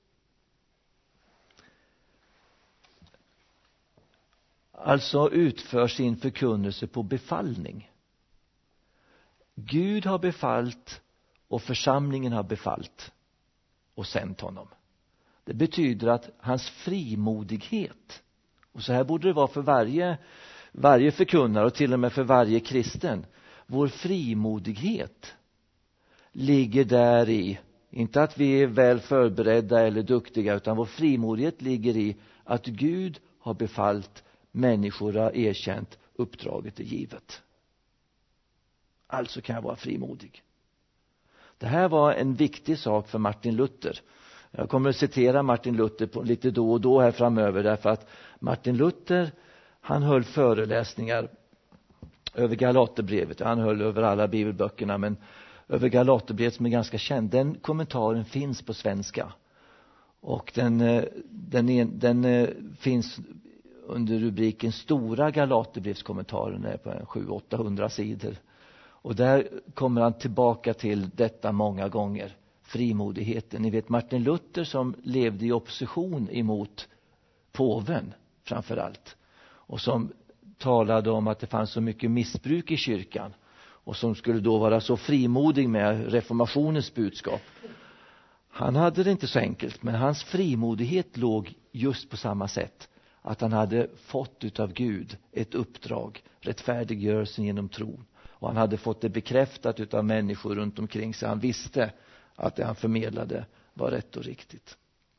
B: alltså utför sin förkunnelse på befallning. Gud har befallt och församlingen har befallt och sänt honom. Det betyder att hans frimodighet, och så här borde det vara för varje, varje förkunnare och till och med för varje kristen, vår frimodighet ligger där i, inte att vi är väl förberedda eller duktiga, utan vår frimodighet ligger i att Gud har befallt, människor har erkänt, uppdraget är givet. Alltså kan jag vara frimodig. Det här var en viktig sak för Martin Luther. Jag kommer att citera Martin Luther på lite då och då här framöver, därför att Martin Luther, han höll föreläsningar över Galaterbrevet. Han höll över alla bibelböckerna, men över Galaterbrevet som är ganska känd. Den kommentaren finns på svenska. Och den, den, den, den finns under rubriken Stora Galaterbrevskommentaren, är på sju till åttahundra sidor. Och där kommer han tillbaka till detta många gånger. Frimodigheten. Ni vet Martin Luther som levde i opposition emot påven framförallt. Och som talade om att det fanns så mycket missbruk i kyrkan. Och som skulle då vara så frimodig med reformationens budskap. Han hade det inte så enkelt, men hans frimodighet låg just på samma sätt. Att han hade fått utav Gud ett uppdrag, rättfärdiggörelsen genom tron. Och han hade fått det bekräftat utav människor runt omkring sig. Han visste att det han förmedlade var rätt och riktigt.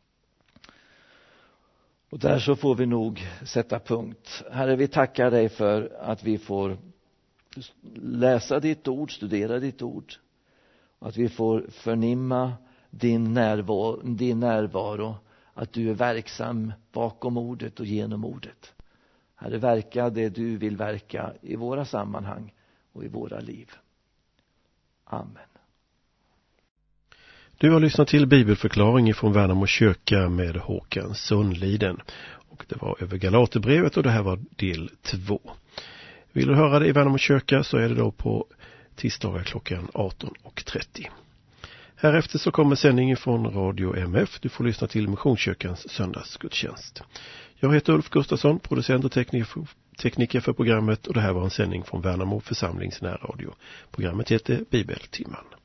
B: Och där så får vi nog sätta punkt. Herre, vi tackar dig för att vi får läsa ditt ord, studera ditt ord. Att vi får förnimma din närvaro, din närvaro. Att du är verksam bakom ordet och genom ordet. Herre, verka det du vill verka i våra sammanhang och i våra liv. Amen.
A: Du har lyssnat till bibelförklaring från Värnamo kyrka med Håkan Sundliden. Och det var över Galaterbrevet och det här var del två. Vill du höra det i Värnamo kyrka så är det då på tisdagar klockan arton och trettio. Härefter så kommer sändningen från Radio M F. Du får lyssna till Missionskyrkans söndagsgudstjänst. Jag heter Ulf Gustafsson, producent och tekniker, tekniker för programmet, och det här var en sändning från Värnamo församlings närradio. Programmet heter Bibeltimman.